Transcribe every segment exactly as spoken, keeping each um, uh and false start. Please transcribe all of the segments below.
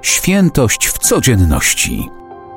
Świętość w codzienności.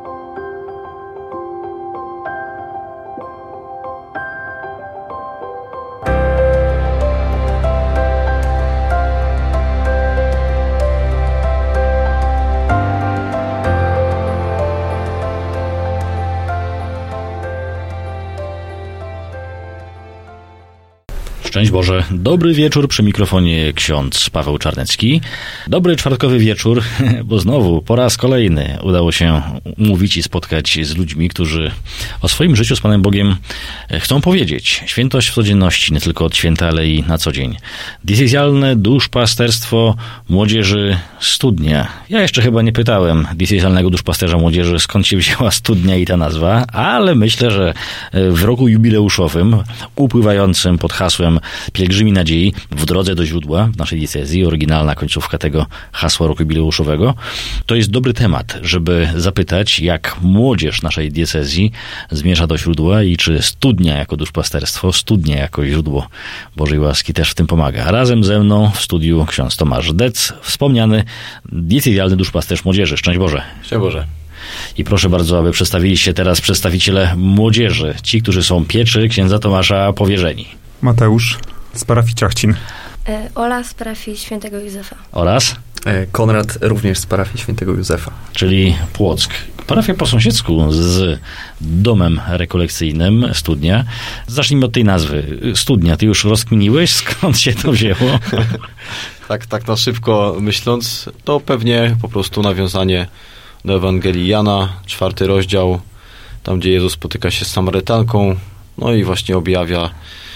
Szczęść Boże, dobry wieczór, przy mikrofonie ksiądz Paweł Czarnecki. Dobry czwartkowy wieczór, bo znowu po raz kolejny udało się umówić i spotkać z ludźmi, którzy o swoim życiu z Panem Bogiem chcą powiedzieć. Świętość w codzienności, nie tylko od święta, ale i na co dzień. Diecezjalne duszpasterstwo młodzieży Studnia. Ja jeszcze chyba nie pytałem diecezjalnego duszpasterza młodzieży, skąd się wzięła Studnia i ta nazwa, ale myślę, że w roku jubileuszowym, upływającym pod hasłem Pielgrzymi Nadziei w drodze do źródła w naszej diecezji, oryginalna końcówka tego hasła roku jubileuszowego, to jest dobry temat, żeby zapytać, jak młodzież naszej diecezji zmierza do źródła i czy Studnia jako duszpasterstwo, Studnia jako źródło Bożej łaski też w tym pomaga. Razem ze mną w studiu ksiądz Tomasz Dec, wspomniany diecezjalny duszpasterz młodzieży. Szczęść Boże. Szczęść Boże. I proszę bardzo, aby przedstawili się teraz przedstawiciele młodzieży, ci, którzy są pieczy księdza Tomasza powierzeni. Mateusz z parafii Ciachcin. E, Ola z parafii Świętego Józefa. Oraz? E, Konrad również z parafii Świętego Józefa. Czyli Płock. Parafia po sąsiedzku z domem rekolekcyjnym Studnia. Zacznijmy od tej nazwy. Studnia, ty już rozkminiłeś, skąd się to wzięło? tak, tak na szybko myśląc, to pewnie po prostu nawiązanie do Ewangelii Jana, czwarty rozdział, tam gdzie Jezus spotyka się z Samarytanką, no i właśnie objawia,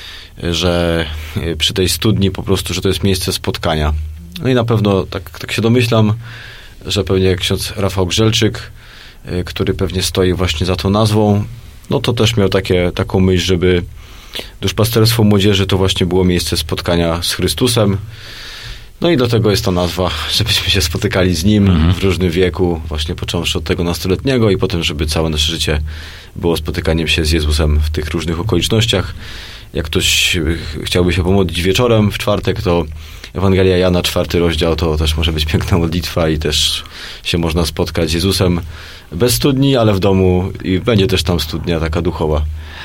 że przy tej studni po prostu, że to jest miejsce spotkania. No i na pewno, tak, tak się domyślam, że pewnie ksiądz Rafał Grzelczyk, który pewnie stoi właśnie za tą nazwą, no to też miał takie, taką myśl, żeby duszpasterstwo młodzieży to właśnie było miejsce spotkania z Chrystusem. No i do tego jest ta nazwa, żebyśmy się spotykali z Nim mhm. w różnym wieku, właśnie począwszy od tego nastoletniego i potem, żeby całe nasze życie było spotykaniem się z Jezusem w tych różnych okolicznościach. Jak ktoś chciałby się pomodlić wieczorem w czwartek, to Ewangelia Jana, czwarty rozdział, to też może być piękna modlitwa i też się można spotkać z Jezusem bez studni, ale w domu i będzie też tam studnia taka duchowa.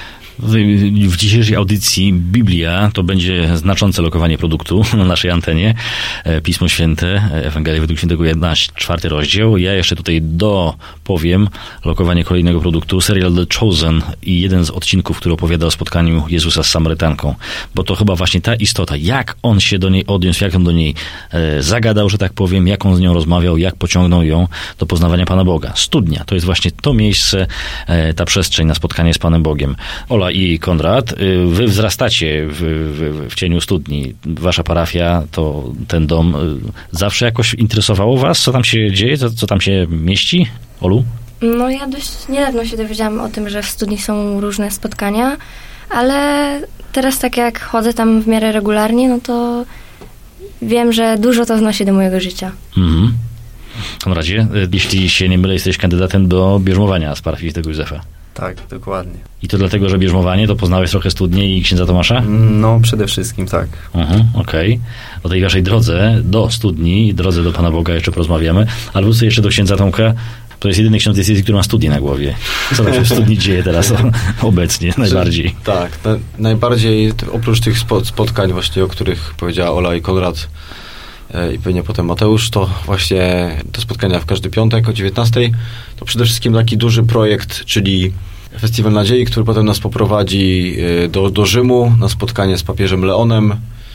W dzisiejszej audycji Biblia to będzie znaczące lokowanie produktu na naszej antenie. Pismo Święte, Ewangelia według Świętego Jana, czwarty rozdział. Ja jeszcze tutaj dopowiem lokowanie kolejnego produktu, serial The Chosen i jeden z odcinków, który opowiada o spotkaniu Jezusa z Samarytanką. Bo to chyba właśnie ta istota, jak on się do niej odniósł, jak on do niej zagadał, że tak powiem, jak on z nią rozmawiał, jak pociągnął ją do poznawania Pana Boga. Studnia to jest właśnie to miejsce, ta przestrzeń na spotkanie z Panem Bogiem. Ola i Konrad, wy wzrastacie w, w, w cieniu studni. Wasza parafia, to ten dom zawsze jakoś interesowało was? Co tam się dzieje? Co, co tam się mieści? Olu? No ja dość niedawno się dowiedziałam o tym, że w studni są różne spotkania, ale teraz tak jak chodzę tam w miarę regularnie, no to wiem, że dużo to wnosi do mojego życia. Mhm. Konradzie, jeśli się nie mylę, jesteś kandydatem do bierzmowania z parafii Świętego Józefa. Tak, dokładnie. I to dlatego, że bierzmowanie, to poznałeś trochę studnię i księdza Tomasza? No, przede wszystkim tak. Uh-huh, okej. Okay. O tej waszej drodze do studni, drodze do Pana Boga jeszcze porozmawiamy, ale wrócę jeszcze do księdza Tomka. To jest jedyny ksiądz diecezji, który ma studnię na głowie. Co tam się w studni dzieje teraz obecnie najbardziej? Tak, na, najbardziej oprócz tych spotkań właśnie, o których powiedziała Ola i Konrad i pewnie potem Mateusz, to właśnie te spotkania w każdy piątek o dziewiętnastej, to przede wszystkim taki duży projekt, czyli Festiwal Nadziei, który potem nas poprowadzi do, do Rzymu na spotkanie z papieżem Leonem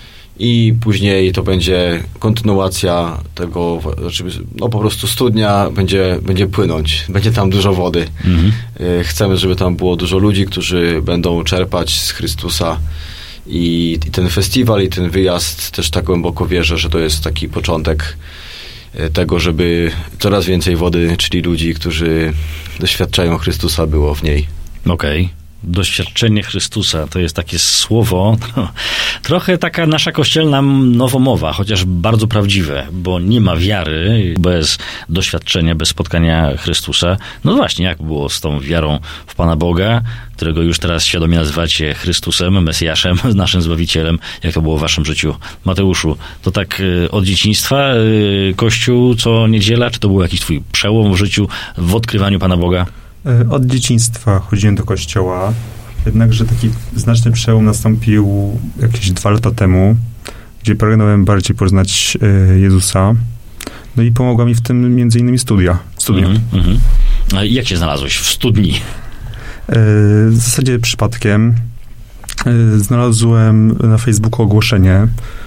i później to będzie kontynuacja tego, no po prostu studnia będzie, będzie płynąć, będzie tam dużo wody. Mhm. Chcemy, żeby tam było dużo ludzi, którzy będą czerpać z Chrystusa. I, I ten festiwal i ten wyjazd też tak głęboko wierzę, że to jest taki początek tego, żeby coraz więcej wody, czyli ludzi, którzy doświadczają Chrystusa, było w niej. Okej. Okay. Doświadczenie Chrystusa to jest takie słowo, no, trochę taka nasza kościelna nowomowa, chociaż bardzo prawdziwe, bo nie ma wiary bez doświadczenia, bez spotkania Chrystusa. No właśnie, jak było z tą wiarą w Pana Boga, którego już teraz świadomie nazywacie Chrystusem, Mesjaszem, naszym Zbawicielem, jak to było w waszym życiu? Mateuszu, to tak od dzieciństwa Kościół co niedziela, czy to był jakiś twój przełom w życiu, w odkrywaniu Pana Boga? Od dzieciństwa chodziłem do kościoła, jednakże taki znaczny przełom nastąpił jakieś dwa lata temu, gdzie pragnąłem bardziej poznać Jezusa. No i pomogła mi w tym między innymi studia. studia. Mm-hmm, mm-hmm. A jak się znalazłeś w studni? W zasadzie przypadkiem znalazłem na Facebooku ogłoszenie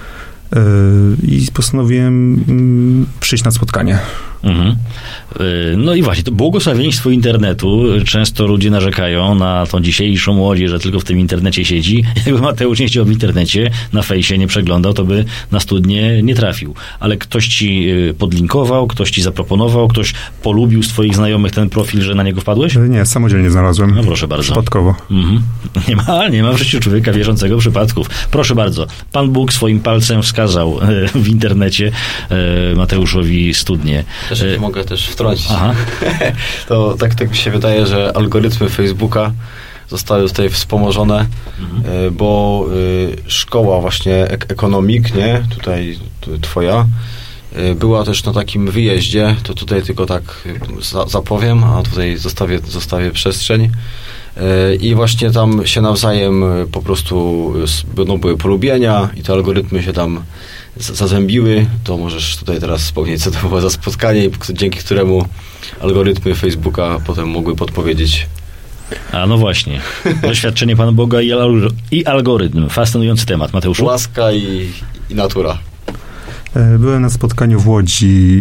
i postanowiłem przyjść na spotkanie. Mhm. No i właśnie, to błogosławieństwo internetu. Często ludzie narzekają na tą dzisiejszą młodzież, że tylko w tym internecie siedzi. Jakby Mateusz nie siedział w internecie, na fejsie nie przeglądał, to by na studnię nie trafił. Ale ktoś ci podlinkował, ktoś ci zaproponował, ktoś polubił z twoich znajomych ten profil, że na niego wpadłeś? Nie, samodzielnie znalazłem. No proszę bardzo. Przypadkowo. Mhm. Nie ma, nie ma w życiu człowieka wierzącego przypadków. Proszę bardzo. Pan Bóg swoim palcem wskazał w internecie Mateuszowi studnię. Też mogę też wtrącić. Aha. To tak, tak mi się wydaje, że algorytmy Facebooka zostały tutaj wspomożone, mhm. bo szkoła właśnie ekonomik, nie, tutaj twoja, była też na takim wyjeździe, to tutaj tylko tak zapowiem, a tutaj zostawię, zostawię przestrzeń. I właśnie tam się nawzajem po prostu no, były polubienia i te algorytmy się tam zazębiły. To możesz tutaj teraz wspomnieć, co to było za spotkanie, dzięki któremu algorytmy Facebooka potem mogły podpowiedzieć. A no właśnie. Doświadczenie Pana Boga i, al- i algorytm. Fascynujący temat. Mateuszu? Łaska i, i natura. Byłem na spotkaniu w Łodzi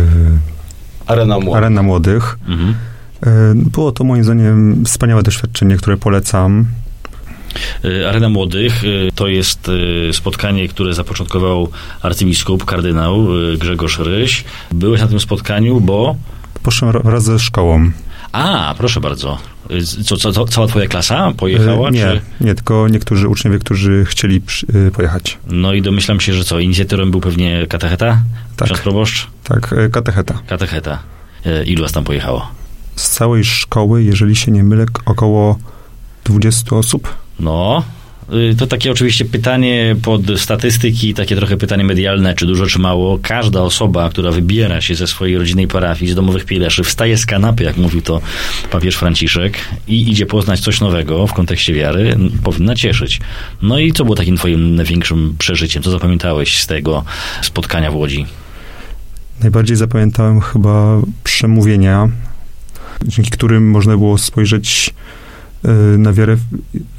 Arena Młodych. Arena Młodych. Mhm. Było to moim zdaniem wspaniałe doświadczenie, które polecam. Arena Młodych to jest spotkanie, które zapoczątkował arcybiskup, kardynał Grzegorz Ryś. Byłeś na tym spotkaniu, bo... Poszłem wraz ze szkołą. A, proszę bardzo. Co, co, cała twoja klasa pojechała? Nie, czy... nie, tylko niektórzy uczniowie, którzy chcieli przy, pojechać. No i domyślam się, że co, inicjatorem był pewnie katecheta? Tak. Ksiądz proboszcz? Tak, katecheta. Katecheta. Ilu was tam pojechało? Z całej szkoły, jeżeli się nie mylę, około dwudziestu osób. No, to takie oczywiście pytanie pod statystyki, takie trochę pytanie medialne, czy dużo, czy mało. Każda osoba, która wybiera się ze swojej rodzinnej parafii, z domowych pieleszy, wstaje z kanapy, jak mówił to papież Franciszek, i idzie poznać coś nowego w kontekście wiary, powinna cieszyć. No i co było takim twoim największym przeżyciem? Co zapamiętałeś z tego spotkania w Łodzi? Najbardziej zapamiętałem chyba przemówienia, dzięki którym można było spojrzeć na wiarę w,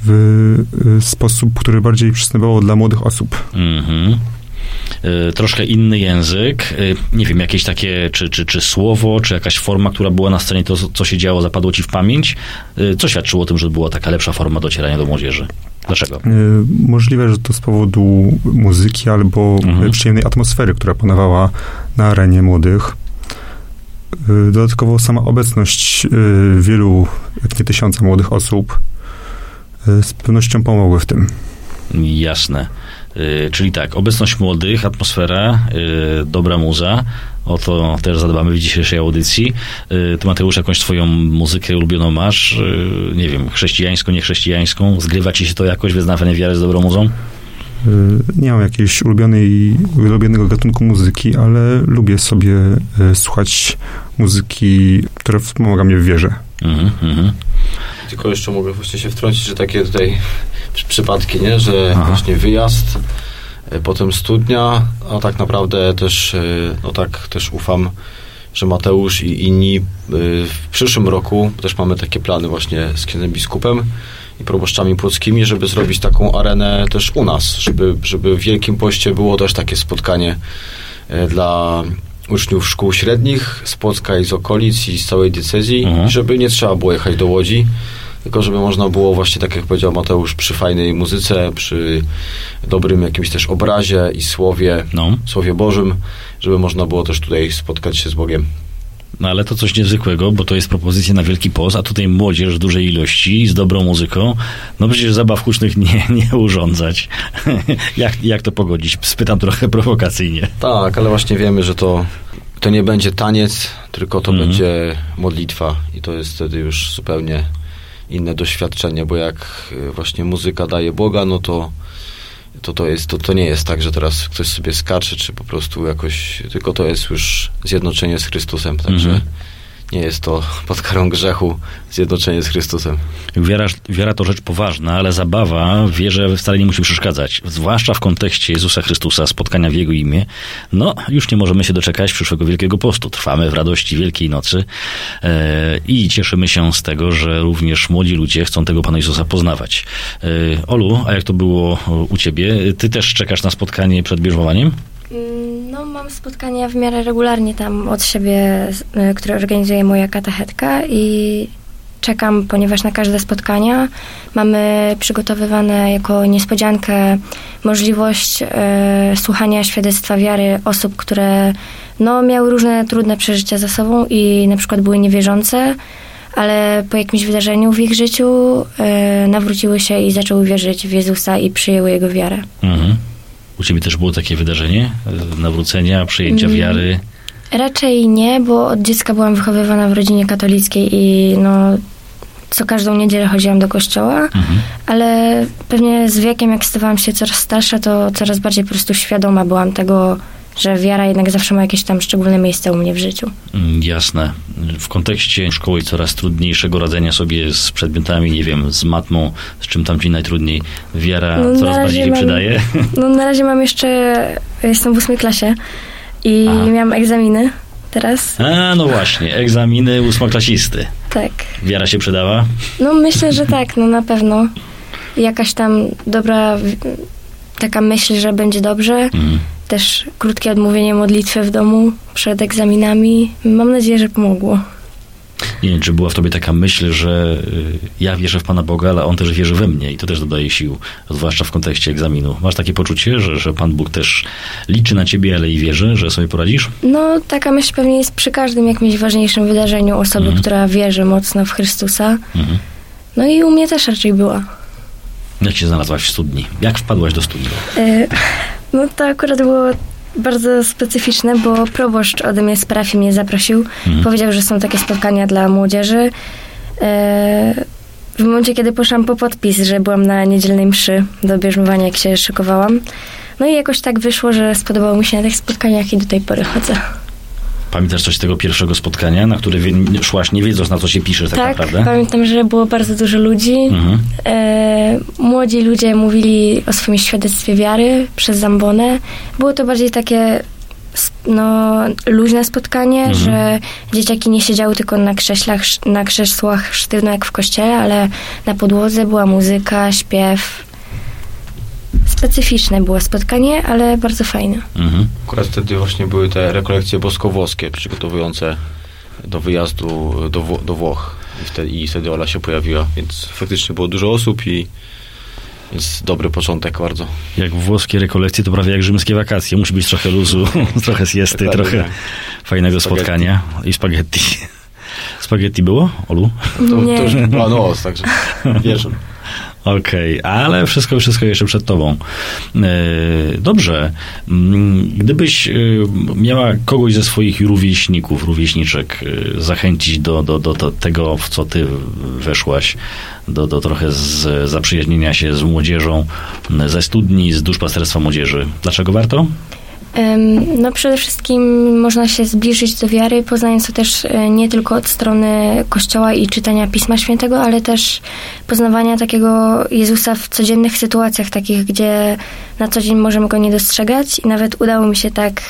w sposób, który bardziej przystępował dla młodych osób. Mhm. Y, troszkę inny język, y, nie wiem, jakieś takie, czy, czy, czy słowo, czy jakaś forma, która była na scenie, to co się działo, zapadło ci w pamięć? Y, co świadczyło o tym, że była taka lepsza forma docierania do młodzieży? Dlaczego? Y, możliwe, że to z powodu muzyki albo mhm. przyjemnej atmosfery, która panowała na arenie młodych. Dodatkowo sama obecność wielu, jak nie tysiąca młodych osób z pewnością pomogły w tym. Jasne. Czyli tak, obecność młodych, atmosfera, dobra muza, o to też zadbamy w dzisiejszej audycji. Ty, Mateusz, jakąś swoją muzykę ulubioną masz? Nie wiem, chrześcijańską, niechrześcijańską? Zgrywa ci się to jakoś, wyznawanie wiary z dobrą muzą? Nie mam jakiejś ulubionej, ulubionego gatunku muzyki, ale lubię sobie słuchać muzyki, która wspomaga mnie w wierze. Mm, mm. Tylko jeszcze mogę właśnie się wtrącić, że takie tutaj przypadki, nie? Że Aha. właśnie wyjazd, potem studnia, a tak naprawdę też, no tak też ufam, że Mateusz i inni w przyszłym roku też mamy takie plany właśnie z księdzem biskupem i proboszczami płockimi, żeby zrobić taką arenę też u nas, żeby, żeby w Wielkim Poście było też takie spotkanie dla uczniów szkół średnich z Płocka i z okolic i z całej diecezji, mhm. żeby nie trzeba było jechać do Łodzi, tylko żeby można było właśnie, tak jak powiedział Mateusz, przy fajnej muzyce, przy dobrym jakimś też obrazie i słowie, no. słowie Bożym, żeby można było też tutaj spotkać się z Bogiem. No ale to coś niezwykłego, bo to jest propozycja na Wielki Post, a tutaj młodzież w dużej ilości, z dobrą muzyką. No przecież zabaw hucznych nie, nie urządzać. jak, jak to pogodzić? Spytam trochę prowokacyjnie. Tak, ale właśnie wiemy, że to, to nie będzie taniec, tylko to Mhm. będzie modlitwa i to jest wtedy już zupełnie inne doświadczenie, bo jak y, właśnie muzyka daje Boga, no to to, to, jest, to, to nie jest tak, że teraz ktoś sobie skacze, czy po prostu jakoś, tylko to jest już zjednoczenie z Chrystusem, także Mhm. nie jest to pod karą grzechu zjednoczenie z Chrystusem. Wiara, wiara to rzecz poważna, ale zabawa w wierze wcale nie musi przeszkadzać. Zwłaszcza w kontekście Jezusa Chrystusa, spotkania w Jego imię. No, już nie możemy się doczekać przyszłego Wielkiego Postu. Trwamy w radości Wielkiej Nocy e, i cieszymy się z tego, że również młodzi ludzie chcą tego Pana Jezusa poznawać. E, Olu, a jak to było u ciebie? Ty też czekasz na spotkanie przed bierzmowaniem? No, mam spotkania w miarę regularnie tam od siebie, y, które organizuje moja katechetka i czekam, ponieważ na każde spotkania mamy przygotowywane jako niespodziankę możliwość y, słuchania świadectwa wiary osób, które no, miały różne trudne przeżycia za sobą i na przykład były niewierzące, ale po jakimś wydarzeniu w ich życiu y, nawróciły się i zaczęły wierzyć w Jezusa i przyjęły Jego wiarę. Mhm. U ciebie też było takie wydarzenie? Nawrócenia, przyjęcia Mm. wiary? Raczej nie, bo od dziecka byłam wychowywana w rodzinie katolickiej i no, co każdą niedzielę chodziłam do kościoła, Mhm. ale pewnie z wiekiem, jak stawałam się coraz starsza, to coraz bardziej po prostu świadoma byłam tego, że wiara jednak zawsze ma jakieś tam szczególne miejsce u mnie w życiu. Mm, Jasne. W kontekście szkoły coraz trudniejszego radzenia sobie z przedmiotami, nie wiem, z matmą, z czym tam ci najtrudniej, wiara No, na coraz razie bardziej się mam- przydaje. No na razie mam jeszcze, jestem w ósmej klasie i Aha. miałam egzaminy teraz. A, no właśnie, egzaminy ósmoklasisty. Tak. Wiara się przydała? No myślę, że tak, no na pewno. Jakaś tam dobra w- taka myśl, że będzie dobrze. Mhm. Też krótkie odmówienie modlitwy w domu przed egzaminami. Mam nadzieję, że pomogło. Nie wiem, czy była w tobie taka myśl, że y, ja wierzę w Pana Boga, ale On też wierzy we mnie i to też dodaje sił, zwłaszcza w kontekście egzaminu. Masz takie poczucie, że, że Pan Bóg też liczy na ciebie, ale i wierzy, że sobie poradzisz? No, taka myśl pewnie jest przy każdym jakimś ważniejszym wydarzeniu osoby, Mhm. która wierzy mocno w Chrystusa. Mhm. No i u mnie też raczej była. Jak się znalazłaś w studni? Jak wpadłaś do studni? Y, No to akurat było bardzo specyficzne, bo proboszcz ode mnie z parafii mnie zaprosił. Mhm. Powiedział, że są takie spotkania dla młodzieży. Y, W momencie, kiedy poszłam po podpis, że byłam na niedzielnej mszy do bierzmowania, jak się szykowałam. No i jakoś tak wyszło, że spodobało mi się na tych spotkaniach i do tej pory chodzę. Pamiętasz coś z tego pierwszego spotkania, na które wie, szłaś, nie wiedząc, na co się piszesz tak, Tak, naprawdę? pamiętam, że było bardzo dużo ludzi. Mhm. E, młodzi ludzie mówili o swoim świadectwie wiary przez zambonę. Było to bardziej takie s- no, luźne spotkanie, Mhm. że dzieciaki nie siedziały tylko na krześlach, sz- na krzesłach sztywno jak w kościele, ale na podłodze była muzyka, śpiew. Specyficzne było spotkanie, ale bardzo fajne. Mhm. Akurat wtedy właśnie były te rekolekcje boskowłoskie przygotowujące do wyjazdu do, Wło- do Włoch i wtedy, i wtedy Ola się pojawiła, więc faktycznie było dużo osób i jest dobry początek bardzo. Jak włoskie rekolekcje, to prawie jak rzymskie wakacje. Musi być trochę luzu, trochę siesty, Dokładnie trochę tak. fajnego Spaghetti. spotkania i spaghetti. Spaghetti było, Olu? To, Nie. to już była noc, także wiesz. Okej, ale wszystko, wszystko jeszcze przed tobą. E, Dobrze. Mm, Gdybyś e, miała kogoś ze swoich rówieśników, rówieśniczek e, zachęcić do, do, do, do tego, w co ty weszłaś, do, do trochę z zaprzyjaźnienia się z młodzieżą, m, ze studni, z duszpasterstwa młodzieży. Dlaczego warto? Em, No przede wszystkim można się zbliżyć do wiary, poznając to też e, nie tylko od strony Kościoła i czytania Pisma Świętego, ale też poznawania takiego Jezusa w codziennych sytuacjach, takich, gdzie na co dzień możemy Go nie dostrzegać. I nawet udało mi się tak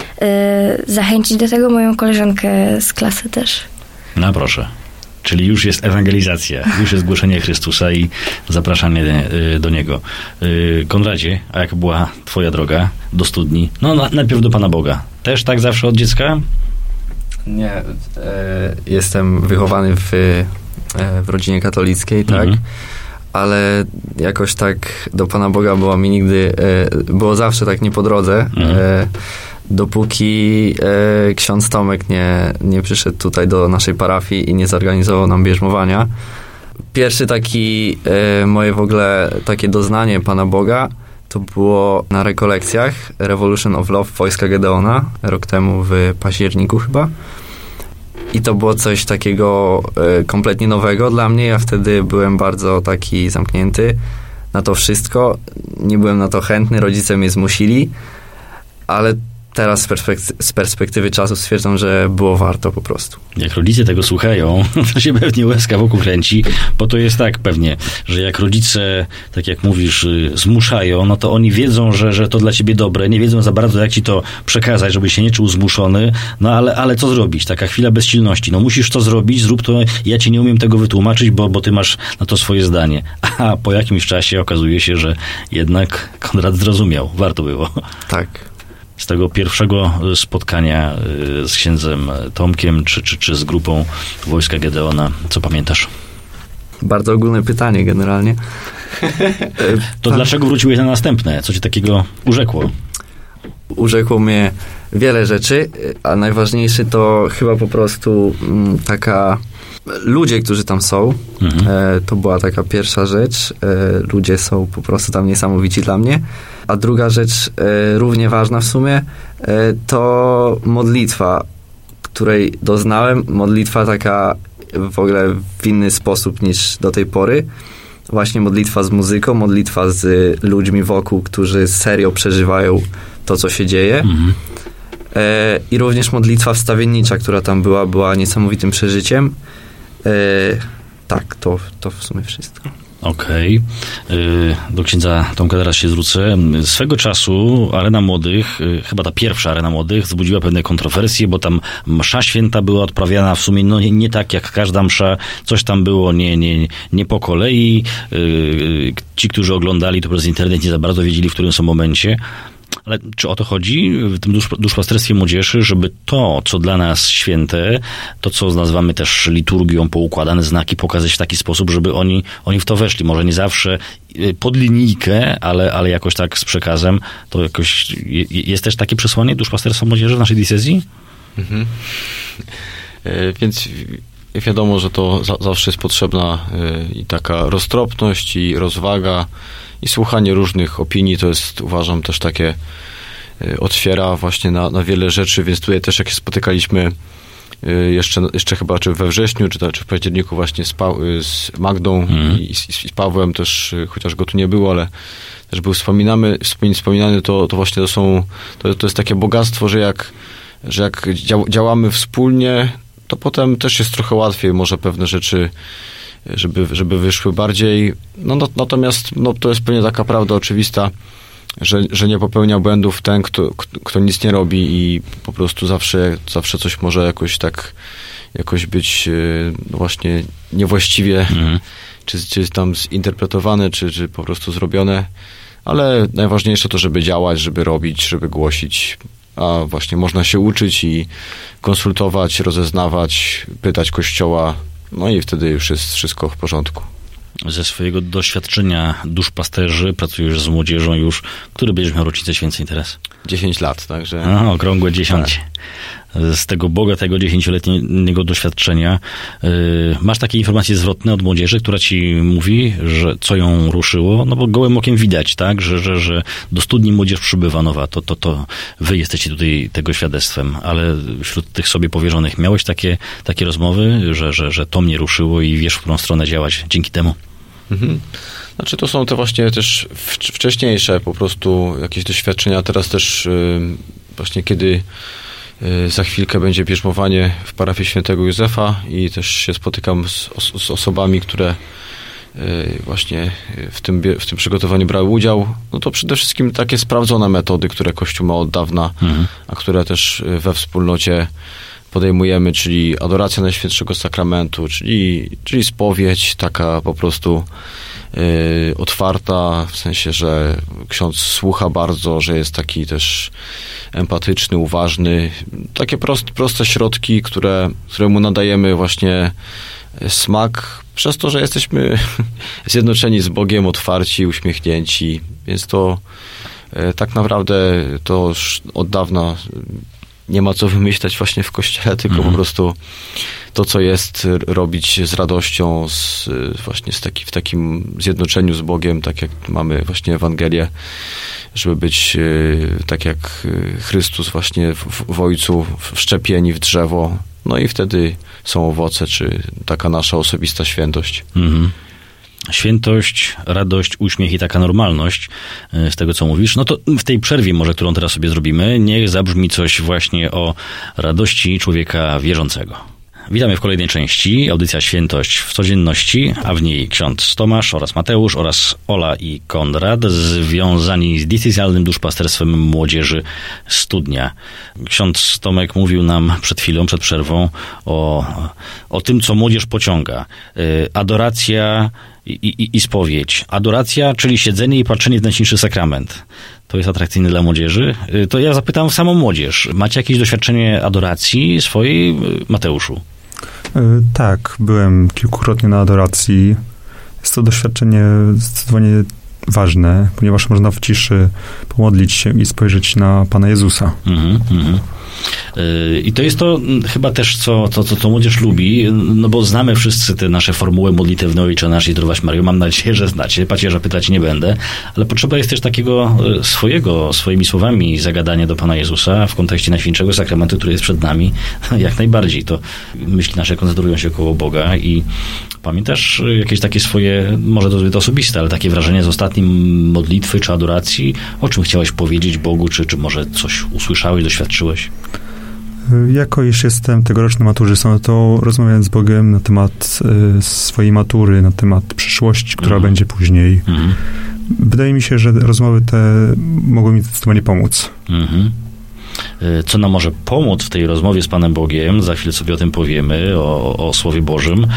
e, zachęcić do tego moją koleżankę z klasy też. No proszę. Czyli już jest ewangelizacja, już jest głoszenie Chrystusa i zapraszanie y, do Niego. Y, Konradzie, a jak była twoja droga do studni? No na, najpierw do Pana Boga. Też tak zawsze od dziecka? Nie, e, jestem wychowany w, e, w rodzinie katolickiej, tak? Mhm. Ale jakoś tak do Pana Boga było mi nigdy, e, było zawsze tak nie po drodze. Mhm. E, Dopóki e, ksiądz Tomek nie, nie przyszedł tutaj do naszej parafii i nie zorganizował nam bierzmowania. Pierwszy taki e, moje w ogóle takie doznanie Pana Boga to było na rekolekcjach Revolution of Love Wojska Gedeona, rok temu w październiku chyba. I to było coś takiego e, kompletnie nowego dla mnie. Ja wtedy byłem bardzo taki zamknięty na to wszystko. Nie byłem na to chętny, rodzice mnie zmusili, ale teraz z, perspekty- z perspektywy czasu stwierdzam, że było warto po prostu. Jak rodzice tego słuchają, to się pewnie łezka wokół kręci, bo to jest tak pewnie, że jak rodzice, tak jak mówisz, zmuszają, no to oni wiedzą, że, że to dla ciebie dobre, nie wiedzą za bardzo, jak ci to przekazać, żeby się nie czuł zmuszony, no ale, ale co zrobić? Taka chwila bezsilności. No musisz to zrobić, zrób to, ja ci nie umiem tego wytłumaczyć, bo, bo ty masz na to swoje zdanie. A po jakimś czasie okazuje się, że jednak Konrad zrozumiał. Warto było. Tak. Z tego pierwszego spotkania z księdzem Tomkiem, czy, czy, czy z grupą Wojska Gedeona, co pamiętasz? Bardzo ogólne pytanie generalnie. To dlaczego wróciłeś na następne? Co cię takiego urzekło? Urzekło mnie wiele rzeczy, a najważniejsze to chyba po prostu m, taka... Ludzie, którzy tam są, mhm. e, to była taka pierwsza rzecz. E, ludzie są po prostu tam niesamowici dla mnie. A druga rzecz, e, równie ważna w sumie, e, to modlitwa, której doznałem. Modlitwa taka w ogóle w inny sposób niż do tej pory. Właśnie modlitwa z muzyką, modlitwa z ludźmi wokół, którzy serio przeżywają to, co się dzieje. Mhm. E, I również modlitwa wstawiennicza, która tam była, była niesamowitym przeżyciem. E, tak, to, to w sumie wszystko. Okej. Okay. Do księdza Tomka teraz się zwrócę. Swego czasu Arena Młodych, chyba ta pierwsza Arena Młodych, wzbudziła pewne kontrowersje, bo tam msza święta była odprawiana w sumie no nie, nie tak jak każda msza. Coś tam było nie, nie, nie po kolei. Ci, którzy oglądali to przez internet, nie za bardzo wiedzieli, w którym są momencie. Ale czy o to chodzi w tym dusz, duszpasterstwie młodzieży, żeby to, co dla nas święte, to, co nazywamy też liturgią, poukładane znaki, pokazać w taki sposób, żeby oni, oni w to weszli. Może nie zawsze pod linijkę, ale, ale jakoś tak z przekazem. To jakoś jest też takie przesłanie duszpasterstwa młodzieży w naszej diecezji? Mhm. E, więc wiadomo, że to za, zawsze jest potrzebna e, i taka roztropność i rozwaga i słuchanie różnych opinii. To jest, uważam, też takie e, otwiera właśnie na, na wiele rzeczy, więc tutaj też jak się spotykaliśmy e, jeszcze, jeszcze chyba czy we wrześniu, czy, czy w październiku właśnie z, pa, z Magdą mm. i, z, i z Pawłem też, chociaż go tu nie było, ale też był wspominany, wspominany, to, to właśnie to są, to, to jest takie bogactwo, że jak, że jak działamy wspólnie, to potem też jest trochę łatwiej może pewne rzeczy, żeby, żeby wyszły bardziej. No, no, natomiast no, to jest pewnie taka prawda oczywista, że, że nie popełnia błędów ten, kto, kto nic nie robi i po prostu zawsze, zawsze coś może jakoś tak jakoś być no właśnie niewłaściwie mhm. czy, czy tam zinterpretowane, czy, czy po prostu zrobione. Ale najważniejsze to, żeby działać, żeby robić, żeby głosić. A właśnie można się uczyć i konsultować, rozeznawać, pytać Kościoła, no i wtedy już jest wszystko w porządku. Ze swojego doświadczenia duszpasterzy pracujesz z młodzieżą już, który będziesz miał rocznicę święceń teraz? dziesięć lat, także... A, okrągłe dziesięć. Tak. Z tego bogatego dziesięcioletniego doświadczenia yy, masz takie informacje zwrotne od młodzieży, która ci mówi, że co ją ruszyło? No bo gołym okiem widać, tak, że, że, że do studni młodzież przybywa nowa. To, to, to wy jesteście tutaj tego świadectwem, ale wśród tych sobie powierzonych miałeś takie, takie rozmowy, że, że, że to mnie ruszyło i wiesz, w którą stronę działać dzięki temu? Mhm. Znaczy to są te właśnie też wcześniejsze po prostu jakieś doświadczenia. Teraz też yy, właśnie kiedy za chwilkę będzie bierzmowanie w parafii Świętego Józefa i też się spotykam z, os- z osobami, które właśnie w tym, w tym przygotowaniu brały udział. No to przede wszystkim takie sprawdzone metody, które Kościół ma od dawna, mhm. a które też we wspólnocie podejmujemy, czyli adoracja Najświętszego Sakramentu, czyli, czyli spowiedź taka po prostu Yy, otwarta, w sensie, że ksiądz słucha bardzo, że jest taki też empatyczny, uważny. Takie prost, proste środki, które, które mu nadajemy właśnie smak, przez to, że jesteśmy zjednoczeni z Bogiem, otwarci, uśmiechnięci, więc to Tak naprawdę to już od dawna nie ma co wymyślać właśnie w kościele, tylko mhm. po prostu to, co jest, robić z radością, z, właśnie z taki, w takim zjednoczeniu z Bogiem, tak jak mamy właśnie Ewangelię, żeby być tak jak Chrystus właśnie w, w Ojcu, wszczepieni w drzewo, no i wtedy są owoce, czy taka nasza osobista świętość. Mhm. Świętość, radość, uśmiech i taka normalność z tego, co mówisz. No to w tej przerwie może, którą teraz sobie zrobimy, niech zabrzmi coś właśnie o radości człowieka wierzącego. Witamy w kolejnej części. Audycja Świętość w codzienności, a w niej ksiądz Tomasz oraz Mateusz oraz Ola i Konrad związani z diecezjalnym duszpasterstwem młodzieży Studnia. Ksiądz Tomek mówił nam przed chwilą, przed przerwą o, o tym, co młodzież pociąga. Adoracja i, i, i spowiedź. Adoracja, czyli siedzenie i patrzenie w Najświętszy Sakrament. To jest atrakcyjne dla młodzieży. To ja zapytam samą młodzież. Macie jakieś doświadczenie adoracji swojej, Mateuszu? Tak, byłem kilkukrotnie na adoracji. Jest to doświadczenie zdecydowanie ważne, ponieważ można w ciszy pomodlić się i spojrzeć na Pana Jezusa. Mhm, mhm. I to jest to chyba też, co, co, co, co młodzież lubi, no bo znamy wszyscy te nasze formuły modlitewne Ojcze Nasz i Zdrowaś Maryjo. Mam nadzieję, że znacie. Pacierza pytać nie będę, ale potrzeba jest też takiego swojego, swoimi słowami zagadania do Pana Jezusa w kontekście Najświętszego Sakramentu, który jest przed nami. Jak najbardziej. To myśli nasze koncentrują się koło Boga i pamiętasz jakieś takie swoje, może to zbyt osobiste, ale takie wrażenie z ostatniej modlitwy czy adoracji? O czym chciałeś powiedzieć Bogu, czy, czy może coś usłyszałeś, doświadczyłeś? Jako iż jestem tegorocznym maturzystą, to rozmawiałem z Bogiem na temat y, swojej matury, na temat przyszłości, która mhm. będzie później. Mhm. Wydaje mi się, że rozmowy te mogą mi zdecydowanie pomóc. Mhm. Co nam może pomóc w tej rozmowie z Panem Bogiem? Za chwilę sobie o tym powiemy, o, o Słowie Bożym.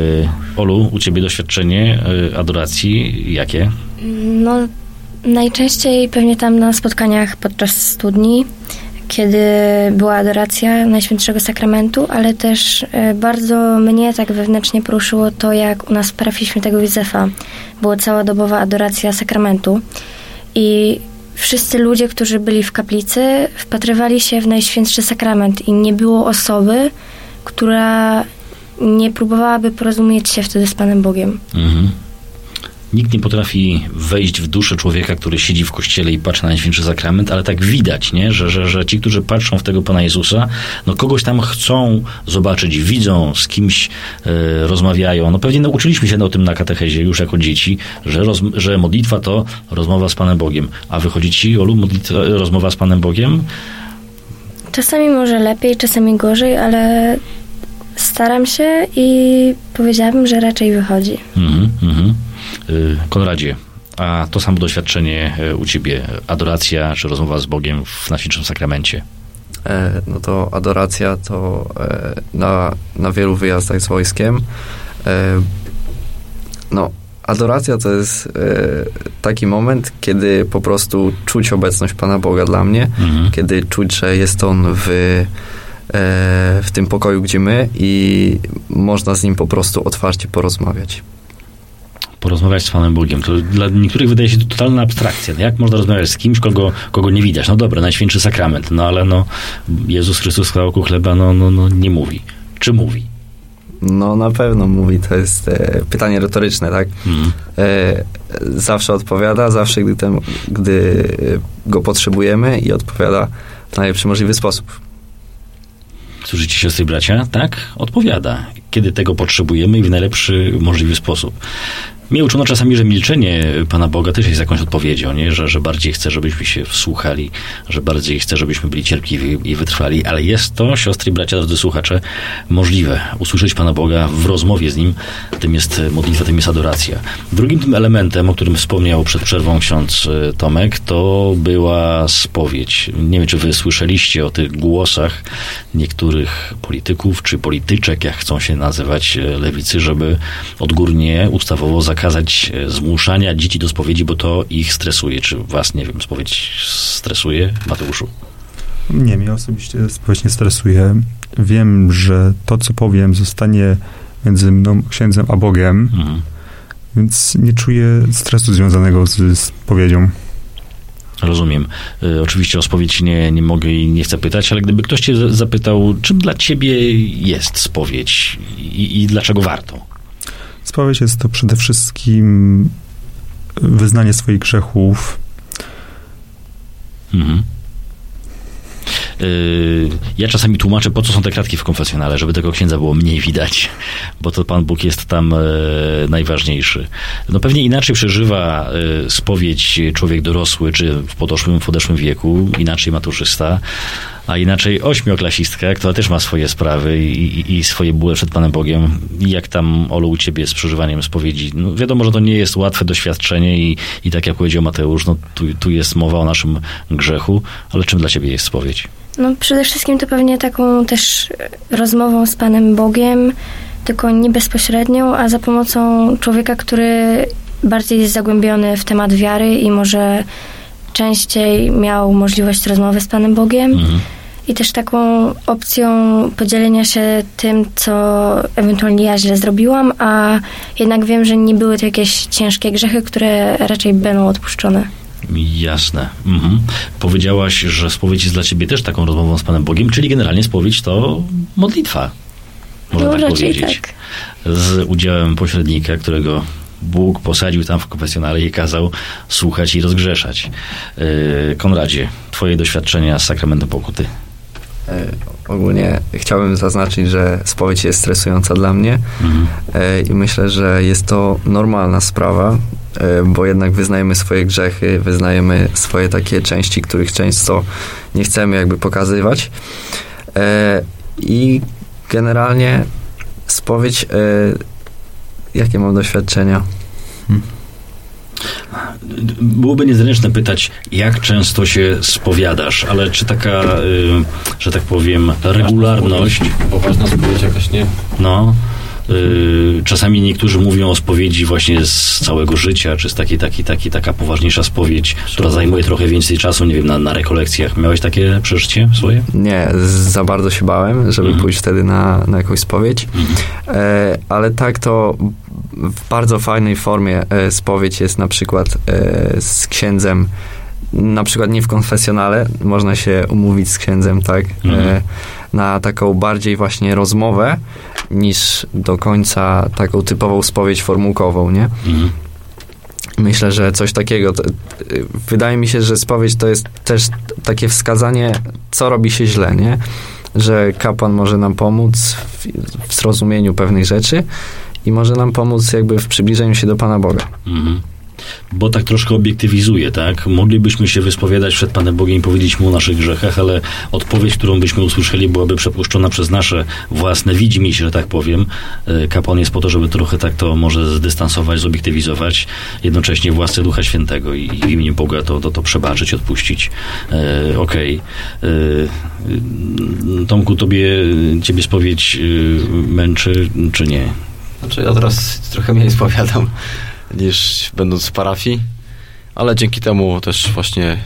Olu, u ciebie doświadczenie adoracji jakie? No, najczęściej pewnie tam na spotkaniach podczas studni, kiedy była adoracja Najświętszego Sakramentu, ale też bardzo mnie tak wewnętrznie poruszyło to, jak u nas w parafii Świętego Józefa była całodobowa adoracja sakramentu i wszyscy ludzie, którzy byli w kaplicy, wpatrywali się w Najświętszy Sakrament i nie było osoby, która nie próbowałaby porozumieć się wtedy z Panem Bogiem. Mhm. Nikt nie potrafi wejść w duszę człowieka, który siedzi w kościele i patrzy na Najświętszy Sakrament, ale tak widać, nie? Że, że, że ci, którzy patrzą w tego Pana Jezusa, no kogoś tam chcą zobaczyć, widzą, z kimś e, rozmawiają. No pewnie nauczyliśmy się o tym na katechezie już jako dzieci, że, roz, że modlitwa to rozmowa z Panem Bogiem. A wychodzi ci, Olu, modlitwa, rozmowa z Panem Bogiem? Czasami może lepiej, czasami gorzej, ale staram się i powiedziałabym, że raczej wychodzi. Mhm, mhm. Konradzie, a to samo doświadczenie u ciebie, adoracja czy rozmowa z Bogiem w Najświętszym Sakramencie? E, no to adoracja to e, na, na wielu wyjazdach z wojskiem. E, no, adoracja to jest e, taki moment, kiedy po prostu czuć obecność Pana Boga dla mnie, mhm. kiedy czuć, że jest On w w tym pokoju, gdzie my i można z Nim po prostu otwarcie porozmawiać. Porozmawiać z Panem Bogiem. To dla niektórych wydaje się to totalna abstrakcja. No jak można rozmawiać z kimś, kogo, kogo nie widać? No dobra, Najświętszy Sakrament, no ale no Jezus Chrystus w kawałku chleba no, no, no nie mówi. Czy mówi? No na pewno mówi. To jest e, pytanie retoryczne, tak? Mm. E, zawsze odpowiada, zawsze gdy, ten, gdy Go potrzebujemy i odpowiada w najlepszy możliwy sposób. Słyszycie, siostry i bracia? Tak? Odpowiada. Kiedy tego potrzebujemy i w najlepszy możliwy sposób. Mnie uczono czasami, że milczenie Pana Boga też jest jakąś odpowiedzią, nie? Że, że bardziej chce, żebyśmy się wsłuchali, że bardziej chce, żebyśmy byli cierpliwi i wytrwali, ale jest to, siostry i bracia, drodzy słuchacze, możliwe. Usłyszeć Pana Boga w rozmowie z Nim, tym jest modlitwa, tym jest adoracja. Drugim tym elementem, o którym wspomniał przed przerwą ksiądz Tomek, to była spowiedź. Nie wiem, czy wy słyszeliście o tych głosach niektórych polityków, czy polityczek, jak chcą się nazywać lewicy, żeby odgórnie, ustawowo zakazać zmuszania dzieci do spowiedzi, bo to ich stresuje. Czy was, nie wiem, spowiedź stresuje, Mateuszu? Nie, mnie osobiście spowiedź nie stresuje. Wiem, że to, co powiem, zostanie między mną, księdzem, a Bogiem, mhm. więc nie czuję stresu związanego z spowiedzią. Rozumiem. Y, oczywiście o spowiedź nie, nie mogę i nie chcę pytać, ale gdyby ktoś cię zapytał, czym dla ciebie jest spowiedź i, i dlaczego warto? Spowiedź jest to przede wszystkim wyznanie swoich grzechów. Mhm. Yy, ja czasami tłumaczę, po co są te kratki w konfesjonale, żeby tego księdza było mniej widać, bo to Pan Bóg jest tam e, najważniejszy. No pewnie inaczej przeżywa e, spowiedź człowiek dorosły, czy w podeszłym, w podeszłym wieku, inaczej maturzysta, a inaczej ośmioklasistka, która też ma swoje sprawy i, i, i swoje bóle przed Panem Bogiem. I jak tam, Olu, u ciebie z przeżywaniem spowiedzi? No wiadomo, że to nie jest łatwe doświadczenie i, i tak jak powiedział Mateusz, no tu, tu jest mowa o naszym grzechu, ale czym dla ciebie jest spowiedź? No przede wszystkim to pewnie taką też rozmową z Panem Bogiem, tylko nie bezpośrednią, a za pomocą człowieka, który bardziej jest zagłębiony w temat wiary i może częściej miał możliwość rozmowy z Panem Bogiem. Mhm. I też taką opcją podzielenia się tym, co ewentualnie ja źle zrobiłam, a jednak wiem, że nie były to jakieś ciężkie grzechy, które raczej będą odpuszczone. Jasne. Mhm. Powiedziałaś, że spowiedź jest dla ciebie też taką rozmową z Panem Bogiem, czyli generalnie spowiedź to modlitwa. Można no, tak raczej powiedzieć. Tak. Z udziałem pośrednika, którego Bóg posadził tam w konfesjonale i kazał słuchać i rozgrzeszać. Yy, Konradzie, twoje doświadczenia z sakramentem pokuty. E, ogólnie chciałbym zaznaczyć, że spowiedź jest stresująca dla mnie mhm. e, i myślę, że jest to normalna sprawa, e, bo jednak wyznajemy swoje grzechy, wyznajemy swoje takie części, których często nie chcemy jakby pokazywać. E, I generalnie spowiedź, e, jakie mam doświadczenia? Hmm. Byłoby niezręczne pytać, jak często się spowiadasz, ale czy taka, y, że tak powiem, regularność... Poważna spowiedź jakaś, nie? No, y, czasami niektórzy mówią o spowiedzi właśnie z całego życia, czy z takiej, takiej, takiej, taka poważniejsza spowiedź, która zajmuje trochę więcej czasu, nie wiem, na, na rekolekcjach. Miałeś takie przeżycie swoje? Nie, za bardzo się bałem, żeby mhm. pójść wtedy na, na jakąś spowiedź, mhm. e, ale tak to w bardzo fajnej formie e, spowiedź jest na przykład e, z księdzem, na przykład nie w konfesjonale, można się umówić z księdzem, tak, mhm. e, na taką bardziej właśnie rozmowę, niż do końca taką typową spowiedź formułkową, nie? Mhm. Myślę, że coś takiego. To, wydaje mi się, że spowiedź to jest też takie wskazanie, co robi się źle, nie? Że kapłan może nam pomóc w, w zrozumieniu pewnych rzeczy i może nam pomóc jakby w przybliżeniu się do Pana Boga. Mhm. Bo tak troszkę obiektywizuje, tak? Moglibyśmy się wyspowiadać przed Panem Bogiem i powiedzieć Mu o naszych grzechach, ale odpowiedź, którą byśmy usłyszeli, byłaby przepuszczona przez nasze własne widzimisię, że tak powiem. Kapłan jest po to, żeby trochę tak to może zdystansować, zobiektywizować, jednocześnie w łasce Ducha Świętego i w imieniu Boga to, to, to przebaczyć, odpuścić. E, Okej. Okay. E, Tomku, tobie, ciebie spowiedź męczy, czy nie? Znaczy ja teraz trochę mniej spowiadam niż będąc w parafii, ale dzięki temu też właśnie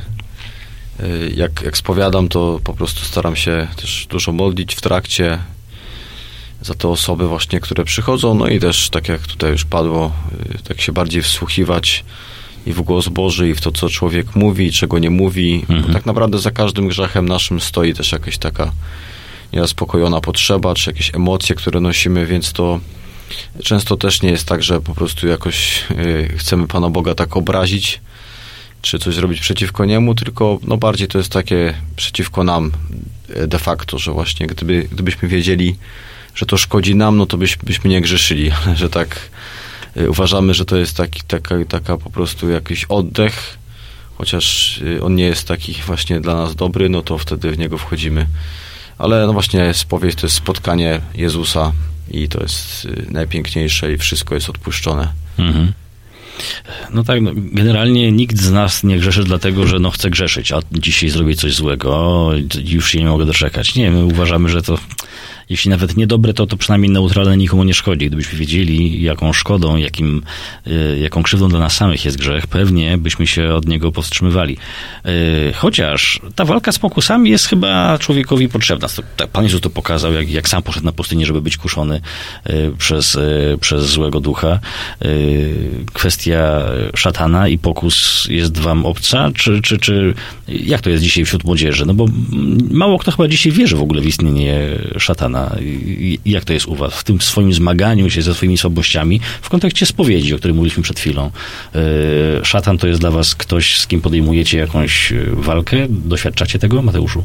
jak, jak spowiadam, to po prostu staram się też dużo modlić w trakcie za te osoby właśnie, które przychodzą, no i też tak jak tutaj już padło, tak się bardziej wsłuchiwać i w głos Boży, i w to, co człowiek mówi, czego nie mówi. Mhm. Bo tak naprawdę za każdym grzechem naszym stoi też jakaś taka niezaspokojona potrzeba, czy jakieś emocje, które nosimy, więc to często też nie jest tak, że po prostu jakoś y, chcemy Pana Boga tak obrazić, czy coś zrobić przeciwko Niemu, tylko no bardziej to jest takie przeciwko nam de facto, że właśnie gdyby, gdybyśmy wiedzieli, że to szkodzi nam, no to byś, byśmy nie grzeszyli, że tak y, uważamy, że to jest taki, taka, taka po prostu jakiś oddech, chociaż y, on nie jest taki właśnie dla nas dobry, no to wtedy w niego wchodzimy. Ale no właśnie spowiedź to jest spotkanie Jezusa i to jest najpiękniejsze i wszystko jest odpuszczone. Mhm. No tak, no, generalnie nikt z nas nie grzeszy dlatego, że no chce grzeszyć, a dzisiaj zrobię coś złego, już się nie mogę doczekać. Nie, my uważamy, że to jeśli nawet niedobre, to to przynajmniej neutralne nikomu nie szkodzi. Gdybyśmy wiedzieli, jaką szkodą, jakim, jaką krzywdą dla nas samych jest grzech, pewnie byśmy się od niego powstrzymywali. Chociaż ta walka z pokusami jest chyba człowiekowi potrzebna. Pan Jezus to pokazał, jak, jak sam poszedł na pustynię, żeby być kuszony przez, przez złego ducha. Kwestia szatana i pokus jest wam obca? Czy, czy, czy jak to jest dzisiaj wśród młodzieży? No bo mało kto chyba dzisiaj wierzy w ogóle w istnienie szatana. Jak to jest u was? W tym swoim zmaganiu się ze swoimi słabościami, w kontekście spowiedzi, o której mówiliśmy przed chwilą. Szatan to jest dla was ktoś, z kim podejmujecie jakąś walkę? Doświadczacie tego, Mateuszu?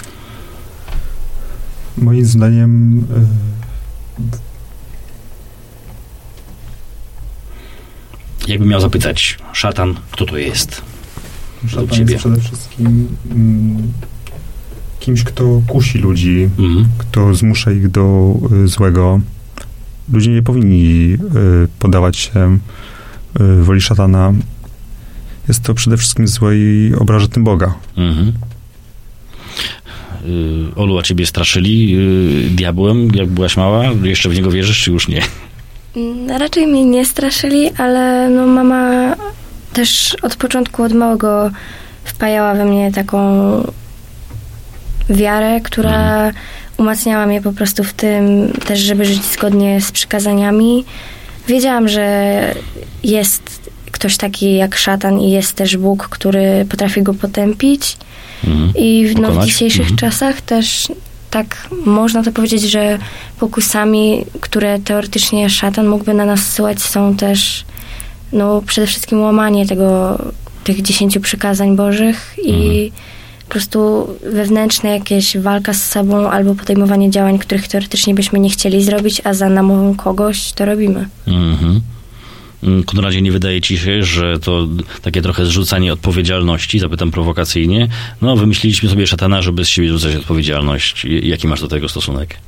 Moim zdaniem jakbym miał zapytać, szatan, kto to jest? Szatan jest przede wszystkim mm, kimś, kto kusi ludzi, mhm. kto zmusza ich do y, złego. Ludzie nie powinni y, podawać się y, woli szatana. Jest to przede wszystkim złe i obraża tym Boga. Mhm. Y, Olu, a ciebie straszyli y, diabłem, jak byłaś mała? Jeszcze w niego wierzysz, czy już nie? Raczej mnie nie straszyli, ale no mama też od początku, od małego wpajała we mnie taką wiarę, która mhm. umacniała mnie po prostu w tym też, żeby żyć zgodnie z przykazaniami. Wiedziałam, że jest ktoś taki jak szatan i jest też Bóg, który potrafi go potępić. Mhm. I w, no, w dzisiejszych mhm. czasach też tak można to powiedzieć, że pokusami, które teoretycznie szatan mógłby na nas zsyłać, są też no przede wszystkim łamanie tego, tych dziesięciu przykazań Bożych i mhm. po prostu wewnętrzne jakieś walka z sobą albo podejmowanie działań, których teoretycznie byśmy nie chcieli zrobić, a za namową kogoś to robimy. Mhm. Konradzie, nie wydaje ci się, że to takie trochę zrzucanie odpowiedzialności, zapytam prowokacyjnie, no wymyśliliśmy sobie szatana, żeby z siebie rzucać odpowiedzialność. Jaki masz do tego stosunek?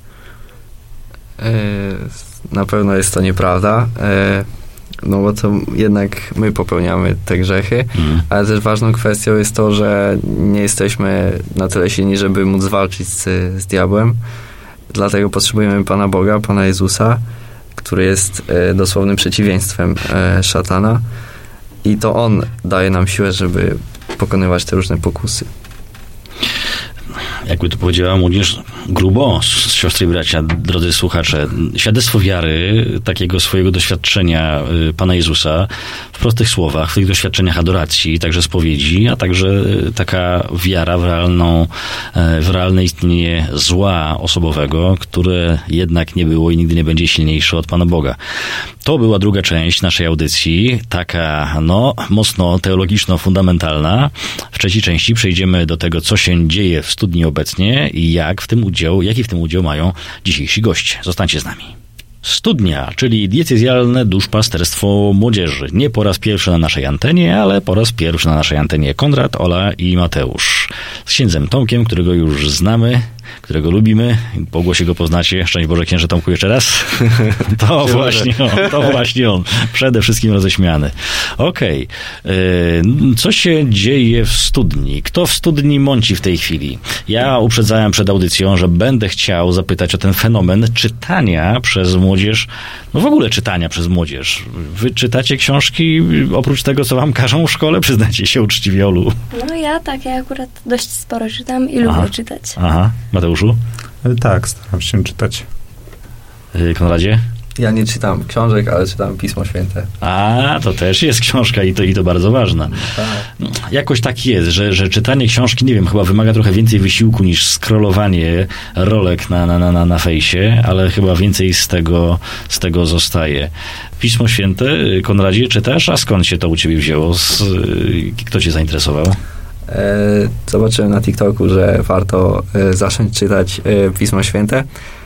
Na pewno jest to nieprawda, no bo to jednak my popełniamy te grzechy, mm. ale też ważną kwestią jest to, że nie jesteśmy na tyle silni, żeby móc walczyć z, z diabłem, dlatego potrzebujemy Pana Boga, Pana Jezusa, który jest e, dosłownym przeciwieństwem e, szatana i to on daje nam siłę, żeby pokonywać te różne pokusy. Jakby to powiedziała młodzież, grubo, siostry i bracia, drodzy słuchacze, świadectwo wiary, takiego swojego doświadczenia Pana Jezusa w prostych słowach, w tych doświadczeniach adoracji, także spowiedzi, a także taka wiara w realną, w realne istnienie zła osobowego, które jednak nie było i nigdy nie będzie silniejsze od Pana Boga. To była druga część naszej audycji, taka no mocno teologiczno-fundamentalna. W trzeciej części przejdziemy do tego, co się dzieje w studni obecnie i jak w tym udział, jaki w tym udział mają dzisiejsi goście. Zostańcie z nami. Studnia, czyli diecezjalne duszpasterstwo młodzieży. Nie po raz pierwszy na naszej antenie, ale po raz pierwszy na naszej antenie Konrad, Ola i Mateusz. Z księdzem Tomkiem, którego już znamy, którego lubimy. Po głosie go poznacie. Szczęść Boże, księże Tomku, jeszcze raz. To właśnie on, to właśnie on. Przede wszystkim roześmiany. Okej. Okay. Co się dzieje w studni? Kto w studni mąci w tej chwili? Ja uprzedzałem przed audycją, że będę chciał zapytać o ten fenomen czytania przez młodzież, no w ogóle czytania przez młodzież. Wy czytacie książki oprócz tego, co wam każą w szkole? Przyznacie się uczciwie, Olu. No ja tak, ja akurat dość sporo czytam i Aha. lubię czytać. Aha. Mateuszu? Tak, staram się czytać. Konradzie? Ja nie czytam książek, ale czytam Pismo Święte. A, to też jest książka i to, i to bardzo ważna. Tak. Jakoś tak jest, że, że czytanie książki, nie wiem, chyba wymaga trochę więcej wysiłku niż scrollowanie rolek na, na, na, na fejsie, ale chyba więcej z tego, z tego zostaje. Pismo Święte, Konradzie, czytasz? A skąd się to u ciebie wzięło? Z, kto cię zainteresował? Zobaczyłem na TikToku, że warto zacząć czytać Pismo Święte.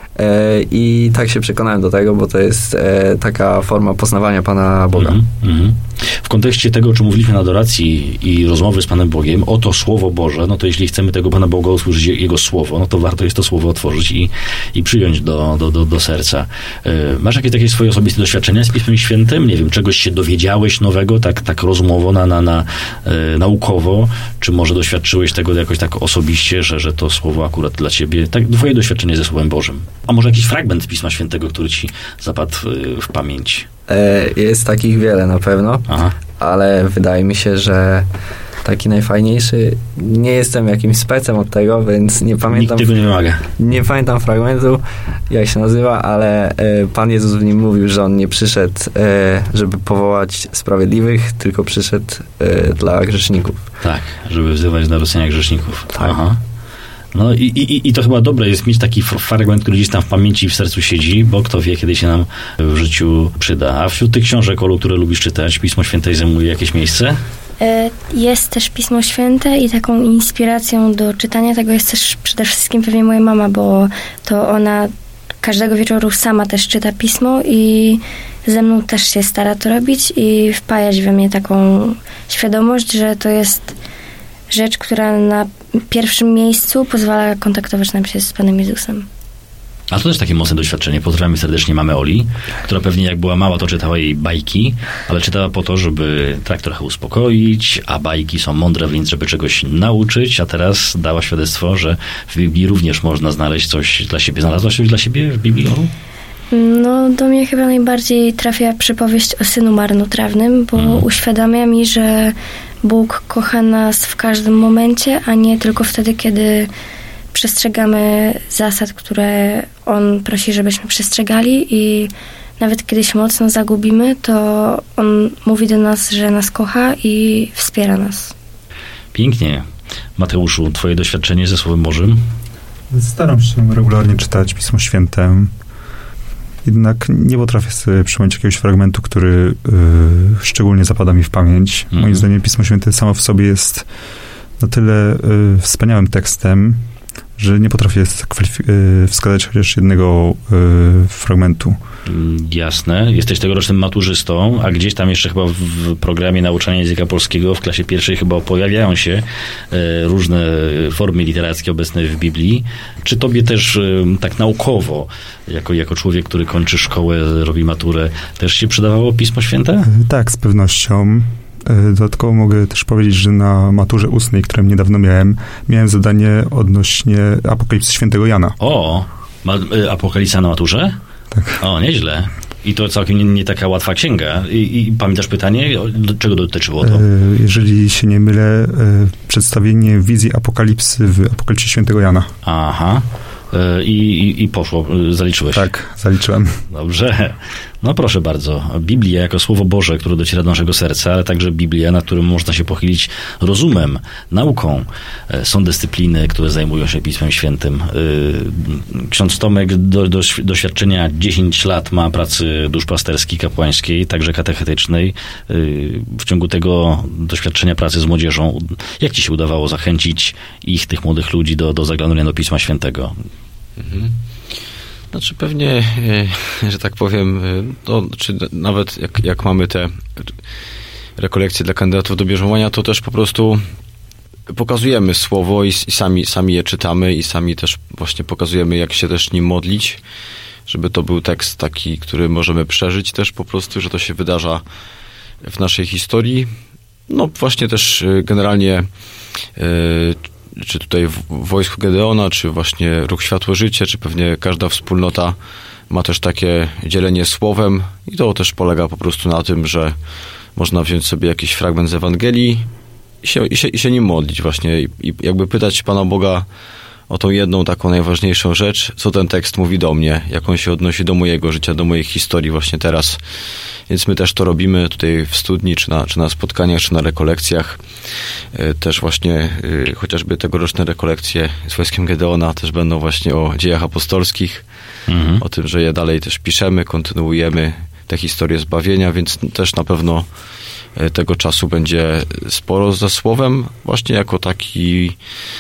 I tak się przekonałem do tego, bo to jest taka forma poznawania Pana Boga. Mm, mm. W kontekście tego, o czym mówiliśmy na adoracji i rozmowy z Panem Bogiem, oto Słowo Boże, no to jeśli chcemy tego Pana Boga usłyszeć, Jego Słowo, no to warto jest to Słowo otworzyć i, i przyjąć do, do, do, do serca. Masz jakieś takie swoje osobiste doświadczenia z Pismem Świętym? Nie wiem, czegoś się dowiedziałeś nowego, tak, tak rozmowo, na, na, na, e, naukowo? Czy może doświadczyłeś tego jakoś tak osobiście, że, że to Słowo akurat dla ciebie, tak twoje doświadczenie ze Słowem Bożym? A może jakiś fragment Pisma Świętego, który ci zapadł w pamięć? E, jest takich wiele na pewno, Aha. ale wydaje mi się, że taki najfajniejszy, nie jestem jakimś specem od tego, więc nie pamiętam. Nikt tego nie wymaga. Nie pamiętam fragmentu, jak się nazywa, ale e, Pan Jezus w nim mówił, że On nie przyszedł, e, żeby powołać sprawiedliwych, tylko przyszedł e, dla grzeszników. Tak, żeby wzywać nawrócenia grzeszników. Tak. Aha. No i, i, i to chyba dobre jest mieć taki fragment, który gdzieś tam w pamięci i w sercu siedzi, bo kto wie, kiedy się nam w życiu przyda. A wśród tych książek, Olu, które lubisz czytać, Pismo Święte zajmuje jakieś miejsce? Jest też Pismo Święte i taką inspiracją do czytania tego jest też przede wszystkim pewnie moja mama, bo to ona każdego wieczoru sama też czyta Pismo i ze mną też się stara to robić i wpajać we mnie taką świadomość, że to jest rzecz, która na pierwszym miejscu pozwala kontaktować nam się z Panem Jezusem. A to też takie mocne doświadczenie. Pozdrawiamy serdecznie mamę Oli, która pewnie jak była mała, to czytała jej bajki, ale czytała po to, żeby tak trochę uspokoić, a bajki są mądre, więc żeby czegoś nauczyć, a teraz dała świadectwo, że w Biblii również można znaleźć coś dla siebie. Znalazłaś coś dla siebie w Biblii, Olu? No, do mnie chyba najbardziej trafia przypowieść o synu marnotrawnym, bo hmm. uświadamia mi, że Bóg kocha nas w każdym momencie, a nie tylko wtedy, kiedy przestrzegamy zasad, które On prosi, żebyśmy przestrzegali i nawet kiedy się mocno zagubimy, to On mówi do nas, że nas kocha i wspiera nas. Pięknie. Mateuszu, twoje doświadczenie ze Słowem Bożym? Staram się regularnie czytać Pismo Święte. Jednak nie potrafię sobie przypomnieć jakiegoś fragmentu, który y, szczególnie zapada mi w pamięć. Mm. Moim zdaniem Pismo Święte samo w sobie jest na tyle y, wspaniałym tekstem, że nie potrafię y, wskazać chociaż jednego y, fragmentu. Jasne. Jesteś tegorocznym maturzystą, a gdzieś tam jeszcze chyba w programie nauczania języka polskiego w klasie pierwszej chyba pojawiają się y, różne formy literackie obecne w Biblii. Czy tobie też y, tak naukowo, jako, jako człowiek, który kończy szkołę, robi maturę, też się przydawało Pismo Święte? Y, tak, z pewnością. Dodatkowo mogę też powiedzieć, że na maturze ustnej, którą niedawno miałem, miałem zadanie odnośnie Apokalipsy Świętego Jana. O, ma, y, Apokalipsa na maturze? Tak. O, nieźle. I to całkiem nie, nie taka łatwa księga. I, I pamiętasz pytanie? Do czego dotyczyło to? Jeżeli się nie mylę, przedstawienie wizji Apokalipsy w Apokalipsie Świętego Jana. Aha. I, i, i poszło. Zaliczyłeś? Tak, zaliczyłem. Dobrze. No proszę bardzo. Biblia jako Słowo Boże, które dociera do naszego serca, ale także Biblia, na którym można się pochylić rozumem, nauką. Są dyscypliny, które zajmują się Pismem Świętym. Ksiądz Tomek do, do, doświadczenia dziesięć lat ma pracy duszpasterskiej, kapłańskiej, także katechetycznej. W ciągu tego doświadczenia pracy z młodzieżą, jak ci się udawało zachęcić ich, tych młodych ludzi, do, do zaglądania do Pisma Świętego? Mhm. Znaczy pewnie, że tak powiem, to, czy nawet jak, jak mamy te rekolekcje dla kandydatów do bierzmowania, to też po prostu pokazujemy słowo i, i sami, sami je czytamy i sami też właśnie pokazujemy, jak się też nim modlić, żeby to był tekst taki, który możemy przeżyć też po prostu, że to się wydarza w naszej historii. No właśnie też generalnie yy, czy tutaj w Wojsku Gedeona, czy właśnie Ruch Światło Życie, czy pewnie każda wspólnota ma też takie dzielenie słowem i to też polega po prostu na tym, że można wziąć sobie jakiś fragment z Ewangelii i się, i się, i się nim modlić właśnie i, i jakby pytać Pana Boga o tą jedną taką najważniejszą rzecz, co ten tekst mówi do mnie, jak on się odnosi do mojego życia, do mojej historii właśnie teraz. Więc my też to robimy tutaj w studni, czy na, czy na spotkaniach, czy na rekolekcjach. Też właśnie chociażby tegoroczne rekolekcje z Wojskiem Gedeona też będą właśnie o dziejach apostolskich, mhm. o tym, że je dalej też piszemy, kontynuujemy tę historię zbawienia, więc też na pewno tego czasu będzie sporo ze słowem, właśnie jako taki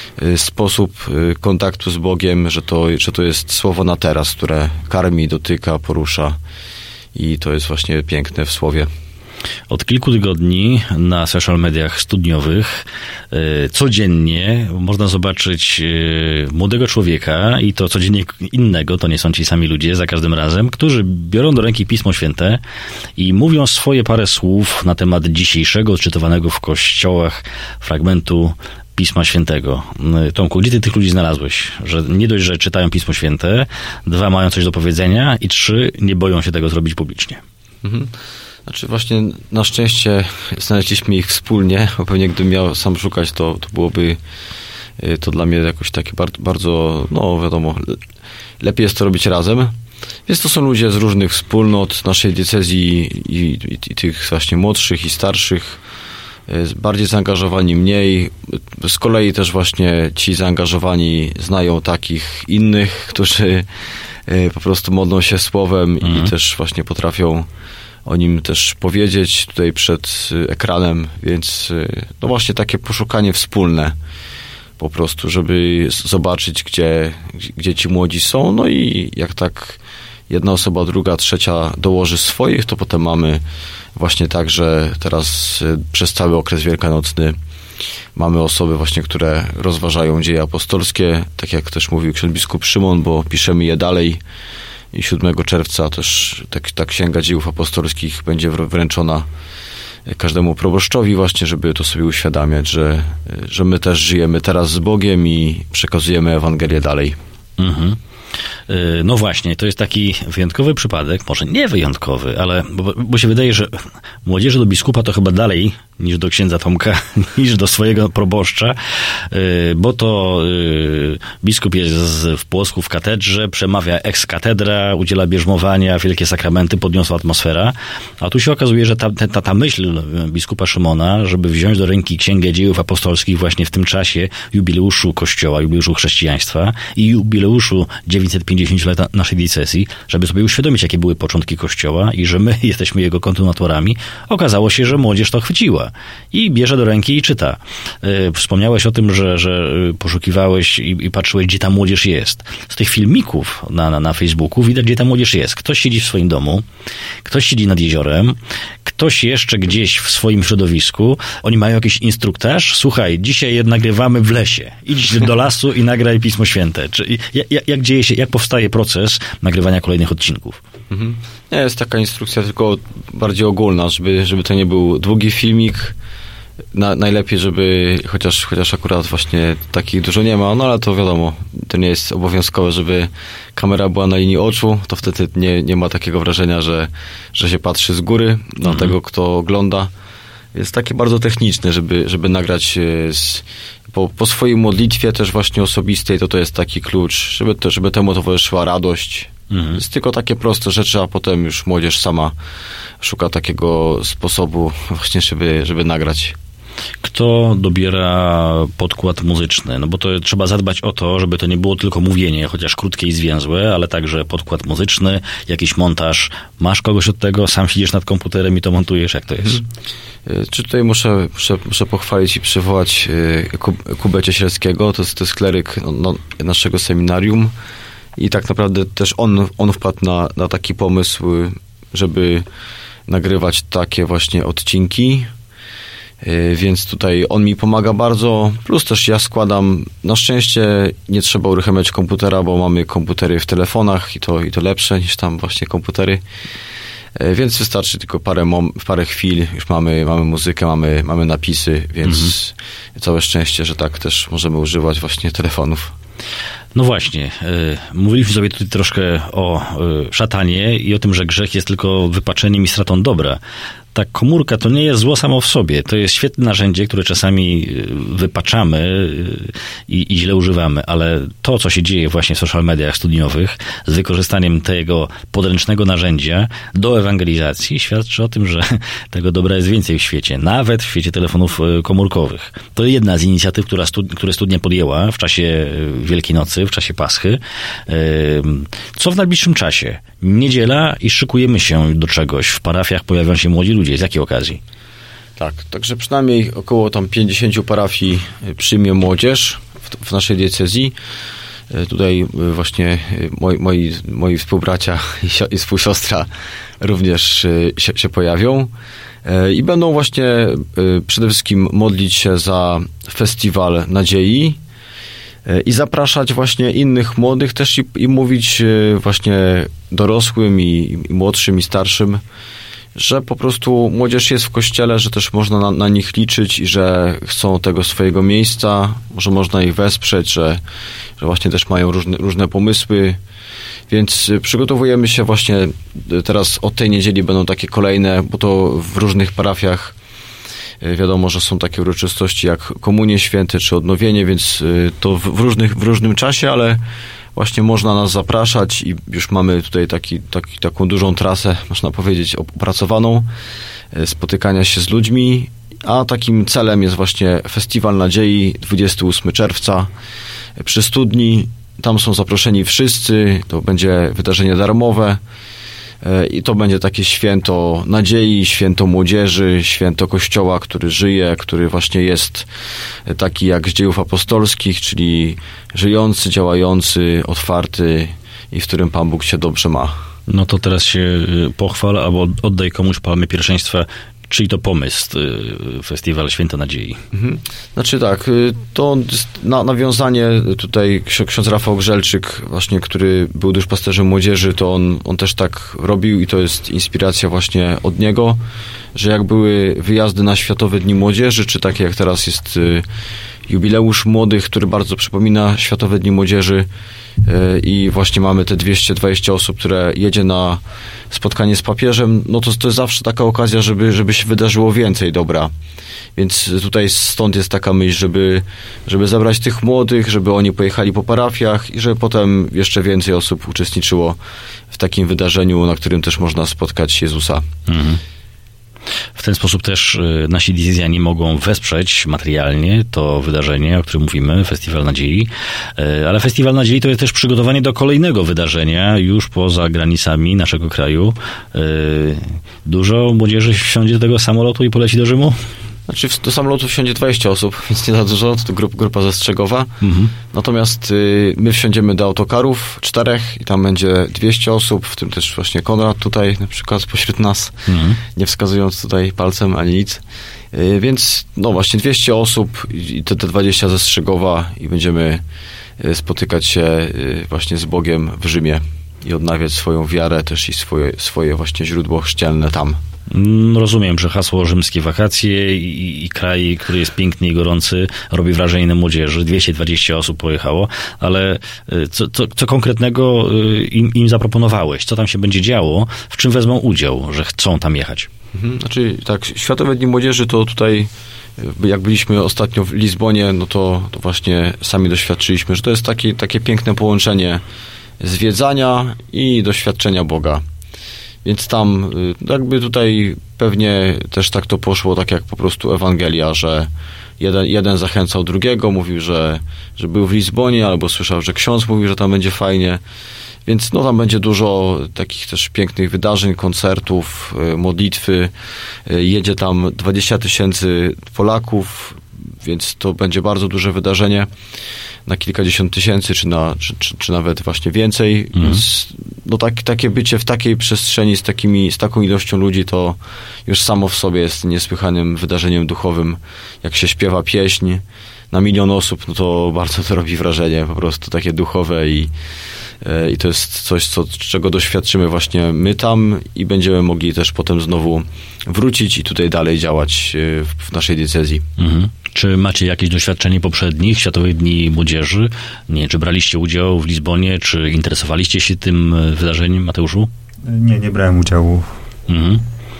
sposób kontaktu z Bogiem, że to, że to jest słowo na teraz, które karmi, dotyka, porusza i to jest właśnie piękne w słowie. Od kilku tygodni na social mediach studniowych y, codziennie można zobaczyć y, młodego człowieka i to codziennie innego, to nie są ci sami ludzie za każdym razem, którzy biorą do ręki Pismo Święte i mówią swoje parę słów na temat dzisiejszego odczytywanego w kościołach fragmentu Pisma Świętego. Tomku, gdzie ty tych ludzi znalazłeś? Że nie dość, że czytają Pismo Święte, dwa, mają coś do powiedzenia i trzy, nie boją się tego zrobić publicznie. Mhm. Znaczy właśnie na szczęście znaleźliśmy ich wspólnie, bo pewnie gdybym miał sam szukać, to, to byłoby to dla mnie jakoś takie bardzo, bardzo, no wiadomo, lepiej jest to robić razem. Więc to są ludzie z różnych wspólnot naszej diecezji i, i, i tych właśnie młodszych i starszych, bardziej zaangażowani, mniej. Z kolei też właśnie ci zaangażowani znają takich innych, którzy po prostu modlą się słowem mhm. i też właśnie potrafią o nim też powiedzieć tutaj przed ekranem, więc no właśnie takie poszukanie wspólne po prostu, żeby zobaczyć, gdzie, gdzie ci młodzi są, no i jak tak jedna osoba, druga, trzecia dołoży swoich, to potem mamy właśnie tak, że teraz przez cały okres wielkanocny mamy osoby właśnie, które rozważają dzieje apostolskie, tak jak też mówił ksiądz biskup Szymon, bo piszemy je dalej i siódmego czerwca też tak, ta księga dziejów apostolskich będzie wręczona każdemu proboszczowi właśnie, żeby to sobie uświadamiać, że, że my też żyjemy teraz z Bogiem i przekazujemy Ewangelię dalej. Mhm. No właśnie, to jest taki wyjątkowy przypadek, może nie wyjątkowy, ale bo, bo się wydaje, że młodzieży do biskupa to chyba dalej niż do księdza Tomka, niż do swojego proboszcza, bo to biskup jest w Płocku w katedrze, przemawia ex katedra, udziela bierzmowania, wielkie sakramenty, podniosła atmosfera, a tu się okazuje, że ta, ta, ta myśl biskupa Szymona, żeby wziąć do ręki Księgę Dziejów Apostolskich właśnie w tym czasie jubileuszu Kościoła, jubileuszu chrześcijaństwa i jubileuszu dziewięćset pięćdziesiąt lat naszej diecezji, żeby sobie uświadomić, jakie były początki Kościoła i że my jesteśmy jego kontynuatorami, okazało się, że młodzież to chwyciła i bierze do ręki i czyta. Wspomniałeś o tym, że, że poszukiwałeś i, i patrzyłeś, gdzie ta młodzież jest. Z tych filmików na, na, na Facebooku widać, gdzie ta młodzież jest. Ktoś siedzi w swoim domu, ktoś siedzi nad jeziorem, ktoś jeszcze gdzieś w swoim środowisku. Oni mają jakiś instruktaż. Słuchaj, dzisiaj je nagrywamy w lesie. Idź do lasu i nagraj Pismo Święte. Czy, jak, jak dzieje się, jak powstaje proces nagrywania kolejnych odcinków? Mhm. Nie, jest taka instrukcja tylko bardziej ogólna, żeby, żeby to nie był długi filmik. Na, najlepiej, żeby, chociaż, chociaż akurat właśnie takich dużo nie ma, no ale to wiadomo, to nie jest obowiązkowe, żeby kamera była na linii oczu, to wtedy nie, nie ma takiego wrażenia, że, że się patrzy z góry na mhm. tego, kto ogląda. Jest takie bardzo techniczne, żeby, żeby nagrać z, po, po swojej modlitwie też właśnie osobistej, to to jest taki klucz, żeby, to, żeby temu towarzyszyła radość. Mhm. Jest tylko takie proste rzeczy, a potem już młodzież sama szuka takiego sposobu właśnie, żeby, żeby nagrać. Kto dobiera podkład muzyczny? No bo to trzeba zadbać o to, żeby to nie było tylko mówienie, chociaż krótkie i zwięzłe, ale także podkład muzyczny, jakiś montaż. Masz kogoś od tego? Sam siedzisz nad komputerem i to montujesz? Jak to jest? Hmm. Czy tutaj muszę, muszę, muszę pochwalić i przywołać Kubę Ciesielskiego, to jest, to jest kleryk no, naszego seminarium i tak naprawdę też on, on wpadł na, na taki pomysł, żeby nagrywać takie właśnie odcinki. Więc tutaj on mi pomaga bardzo, plus też ja składam, na szczęście nie trzeba uruchamiać komputera, bo mamy komputery w telefonach i to, i to lepsze niż tam właśnie komputery, więc wystarczy tylko parę, mom, parę chwil, już mamy, mamy muzykę, mamy, mamy napisy, więc mhm. całe szczęście, że tak też możemy używać właśnie telefonów. No właśnie, y, mówiliśmy sobie tutaj troszkę o y, szatanie i o tym, że grzech jest tylko wypaczeniem i stratą dobra. Ta komórka to nie jest zło samo w sobie. To jest świetne narzędzie, które czasami wypaczamy i, i źle używamy, ale to, co się dzieje właśnie w social mediach studiowych z wykorzystaniem tego podręcznego narzędzia do ewangelizacji świadczy o tym, że tego dobra jest więcej w świecie, nawet w świecie telefonów komórkowych. To jedna z inicjatyw, która studi- które studnia podjęła w czasie Wielkiej Nocy, w czasie Paschy. Co w najbliższym czasie? Niedziela i szykujemy się do czegoś. W parafiach pojawią się młodzi ludzie. Z jakiej okazji? Tak, także przynajmniej około tam pięćdziesięciu parafii przyjmie młodzież w, w naszej diecezji. Tutaj właśnie moi, moi, moi współbracia i, sio, i współsiostra również się, się pojawią. I będą właśnie przede wszystkim modlić się za festiwal nadziei i zapraszać właśnie innych młodych też i, i mówić właśnie dorosłym i, i młodszym i starszym, że po prostu młodzież jest w kościele, że też można na, na nich liczyć i że chcą tego swojego miejsca, że można ich wesprzeć, że, że właśnie też mają różne, różne pomysły. Więc przygotowujemy się właśnie teraz od tej niedzieli będą takie kolejne, bo to w różnych parafiach wiadomo, że są takie uroczystości jak Komunie Święte czy Odnowienie, więc to w, różnych, w różnym czasie, ale właśnie można nas zapraszać i już mamy tutaj taki, taki, taką dużą trasę, można powiedzieć, opracowaną, spotykania się z ludźmi, a takim celem jest właśnie Festiwal Nadziei dwudziestego ósmego czerwca przy studni. Tam są zaproszeni wszyscy, to będzie wydarzenie darmowe i to będzie takie święto nadziei, święto młodzieży, święto Kościoła, który żyje, który właśnie jest taki jak z dziejów apostolskich, czyli żyjący, działający, otwarty i w którym Pan Bóg się dobrze ma. No to teraz się pochwal, albo oddaj komuś palmę pierwszeństwa. Czyli to pomysł, Festiwal Święta Nadziei. Mhm. Znaczy tak, to na, nawiązanie tutaj ksiądz Rafał Grzelczyk, właśnie, który był duszpasterzem młodzieży, to on, on też tak robił i to jest inspiracja właśnie od niego, że jak były wyjazdy na Światowe Dni Młodzieży, czy takie jak teraz jest jubileusz młodych, który bardzo przypomina Światowe Dni Młodzieży, i właśnie mamy te dwieście dwadzieścia osób, które jedzie na spotkanie z papieżem, no to, to jest zawsze taka okazja, żeby, żeby się wydarzyło więcej dobra. Więc tutaj stąd jest taka myśl, żeby, żeby zabrać tych młodych, żeby oni pojechali po parafiach i żeby potem jeszcze więcej osób uczestniczyło w takim wydarzeniu, na którym też można spotkać Jezusa. Mhm. W ten sposób też nasi diecezjani mogą wesprzeć materialnie to wydarzenie, o którym mówimy, Festiwal Nadziei. Ale Festiwal Nadziei to jest też przygotowanie do kolejnego wydarzenia już poza granicami naszego kraju. Dużo młodzieży wsiądzie do tego samolotu i poleci do Rzymu? Znaczy do samolotu wsiądzie dwadzieścia osób, więc nie za dużo, to grup, grupa zastrzegowa. Mhm. Natomiast y, my wsiądziemy do autokarów czterech i tam będzie dwieście osób, w tym też właśnie Konrad tutaj na przykład pośród nas, mhm. nie wskazując tutaj palcem ani nic. Y, więc no właśnie dwieście osób i te, te dwadzieścia zastrzegowa i będziemy y, spotykać się y, właśnie z Bogiem w Rzymie i odnawiać swoją wiarę też i swoje, swoje właśnie źródło chrzcielne tam. Rozumiem, że hasło rzymskie wakacje i, i kraj, który jest piękny i gorący, robi wrażenie na młodzieży. dwieście dwadzieścia osób pojechało, ale co, co, co konkretnego im, im zaproponowałeś? Co tam się będzie działo? W czym wezmą udział, że chcą tam jechać? Mhm, znaczy tak, Światowe Dni Młodzieży to tutaj, jak byliśmy ostatnio w Lizbonie, no to, to właśnie sami doświadczyliśmy, że to jest takie, takie piękne połączenie zwiedzania i doświadczenia Boga. Więc tam jakby tutaj pewnie też tak to poszło, tak jak po prostu Ewangelia, że jeden, jeden zachęcał drugiego, mówił, że, że był w Lizbonie, albo słyszał, że ksiądz mówił, że tam będzie fajnie. Więc no tam będzie dużo takich też pięknych wydarzeń, koncertów, modlitwy. Jedzie tam dwadzieścia tysięcy Polaków, więc to będzie bardzo duże wydarzenie na kilkadziesiąt tysięcy, czy, na, czy, czy, czy nawet właśnie więcej. Mhm. Więc no tak, takie bycie w takiej przestrzeni z, takimi, z taką ilością ludzi to już samo w sobie jest niesłychanym wydarzeniem duchowym. Jak się śpiewa pieśń na milion osób, no to bardzo to robi wrażenie, po prostu takie duchowe i, i to jest coś, co, czego doświadczymy właśnie my tam i będziemy mogli też potem znowu wrócić i tutaj dalej działać w, w naszej diecezji. Mhm. Czy macie jakieś doświadczenie poprzednich Światowych Dni Młodzieży? Nie, czy braliście udział w Lizbonie, czy interesowaliście się tym wydarzeniem, Mateuszu? Nie, nie brałem udziału. Mhm.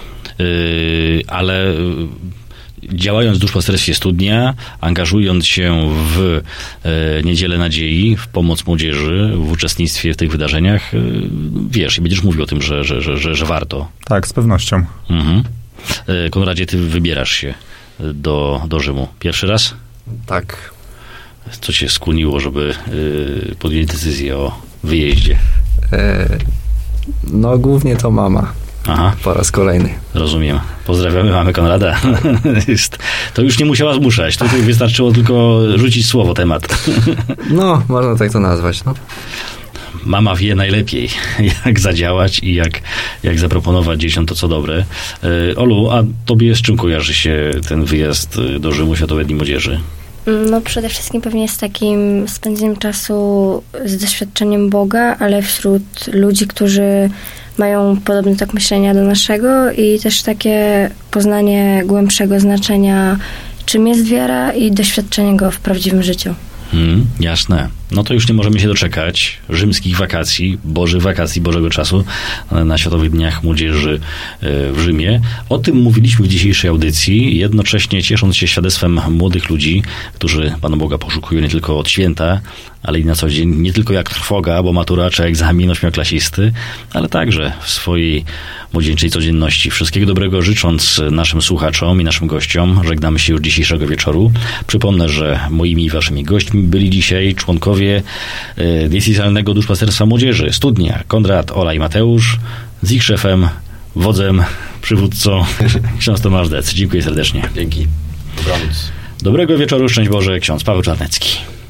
Yy, ale działając w duszpasterstwie Studnia, angażując się w e, Niedzielę Nadziei, w pomoc młodzieży, w uczestnictwie w tych wydarzeniach, e, wiesz, i będziesz mówił o tym, że, że, że, że, że warto. Tak, z pewnością. Mhm. E, Konradzie, ty wybierasz się do, do Rzymu. Pierwszy raz? Tak. Co cię skłoniło, żeby e, podjąć decyzję o wyjeździe? E, no, głównie to mama. Aha. Po raz kolejny. Rozumiem. Pozdrawiamy mamy Konrada. To już nie musiała zmuszać. Tutaj wystarczyło tylko rzucić słowo temat. No, można tak to nazwać. No. Mama wie najlepiej, jak zadziałać i jak, jak zaproponować dzieciom to, co dobre. Olu, a tobie z czym kojarzy się ten wyjazd do Rzymu, Światowe Dni Młodzieży? No przede wszystkim pewnie z takim spędzeniem czasu z doświadczeniem Boga, ale wśród ludzi, którzy mają podobny tok myślenia do naszego i też takie poznanie głębszego znaczenia, czym jest wiara i doświadczenie go w prawdziwym życiu. Hmm, jasne. No to już nie możemy się doczekać rzymskich wakacji, bożych wakacji, bożego czasu na Światowych Dniach Młodzieży w Rzymie. O tym mówiliśmy w dzisiejszej audycji, jednocześnie ciesząc się świadectwem młodych ludzi, którzy Pana Boga poszukują nie tylko od święta, ale i na co dzień, nie tylko jak trwoga, bo matura czy egzamin ośmioklasisty, ale także w swojej młodzieńczej codzienności. Wszystkiego dobrego życząc naszym słuchaczom i naszym gościom, żegnamy się już dzisiejszego wieczoru. Przypomnę, że moimi i waszymi gośćmi byli dzisiaj członkowie Diecezjalnego Duszpasterstwa Młodzieży, Studnia, Konrad, Ola i Mateusz, z ich szefem, wodzem, przywódcą, ksiądz Tomasz Dec. Dziękuję serdecznie. Dzięki. Dobranoc. Dobrego wieczoru, szczęść Boże, ksiądz Paweł Czarnecki.